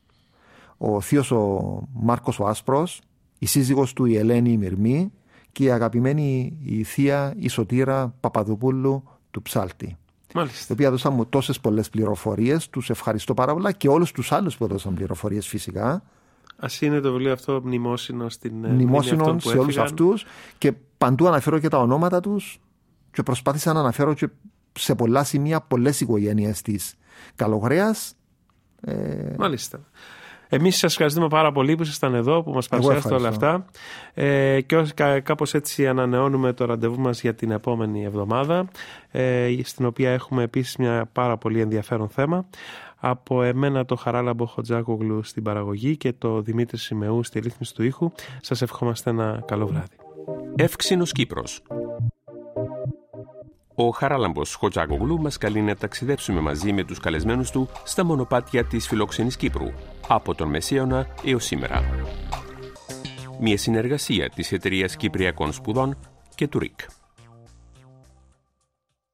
ο θείος ο Μάρκος ο Άσπρος, η σύζυγος του η Ελένη η Μυρμή και η αγαπημένη η θεία η Σωτήρα Παπαδοπούλου του Ψάλτη. Μάλιστα. Η οποία δώσαν μου τόσες πολλές πληροφορίες, τους ευχαριστώ πάρα πολλά, και όλους τους άλλους που έδωσαν πληροφορίες φυσικά. Ας είναι το βιβλίο αυτό μνημόσυνο σε όλους αυτούς, και παντού αναφέρω και τα ονόματα τους και προσπάθησα να αναφέρω και σε πολλά σημεία πολλές οικογένειες της Καλογρέας. Μάλιστα. Εμείς σας ευχαριστούμε πάρα πολύ που ήσασταν εδώ, που μας παρουσιάσετε όλα αυτά, και κάπως έτσι ανανεώνουμε το ραντεβού μας για την επόμενη εβδομάδα, στην οποία έχουμε επίσης μια πάρα πολύ ενδιαφέρον θέμα. Από εμένα το Χαράλαμπο Χοτζάκογλου στην παραγωγή και το Δημήτρη Σιμεού στη ρύθμιση του ήχου, σας ευχόμαστε ένα καλό βράδυ. Εύξηνος Κύπρος. Ο Χαράλαμπος Χοτζάκογλου μας καλεί να ταξιδέψουμε μαζί με τους καλεσμένους του στα μονοπάτια της φιλόξενης Κύπρου, από τον Μεσαίωνα έως σήμερα. μια συνεργασία της Εταιρείας Κυπριακών Σπουδών και του ΡΙΚ.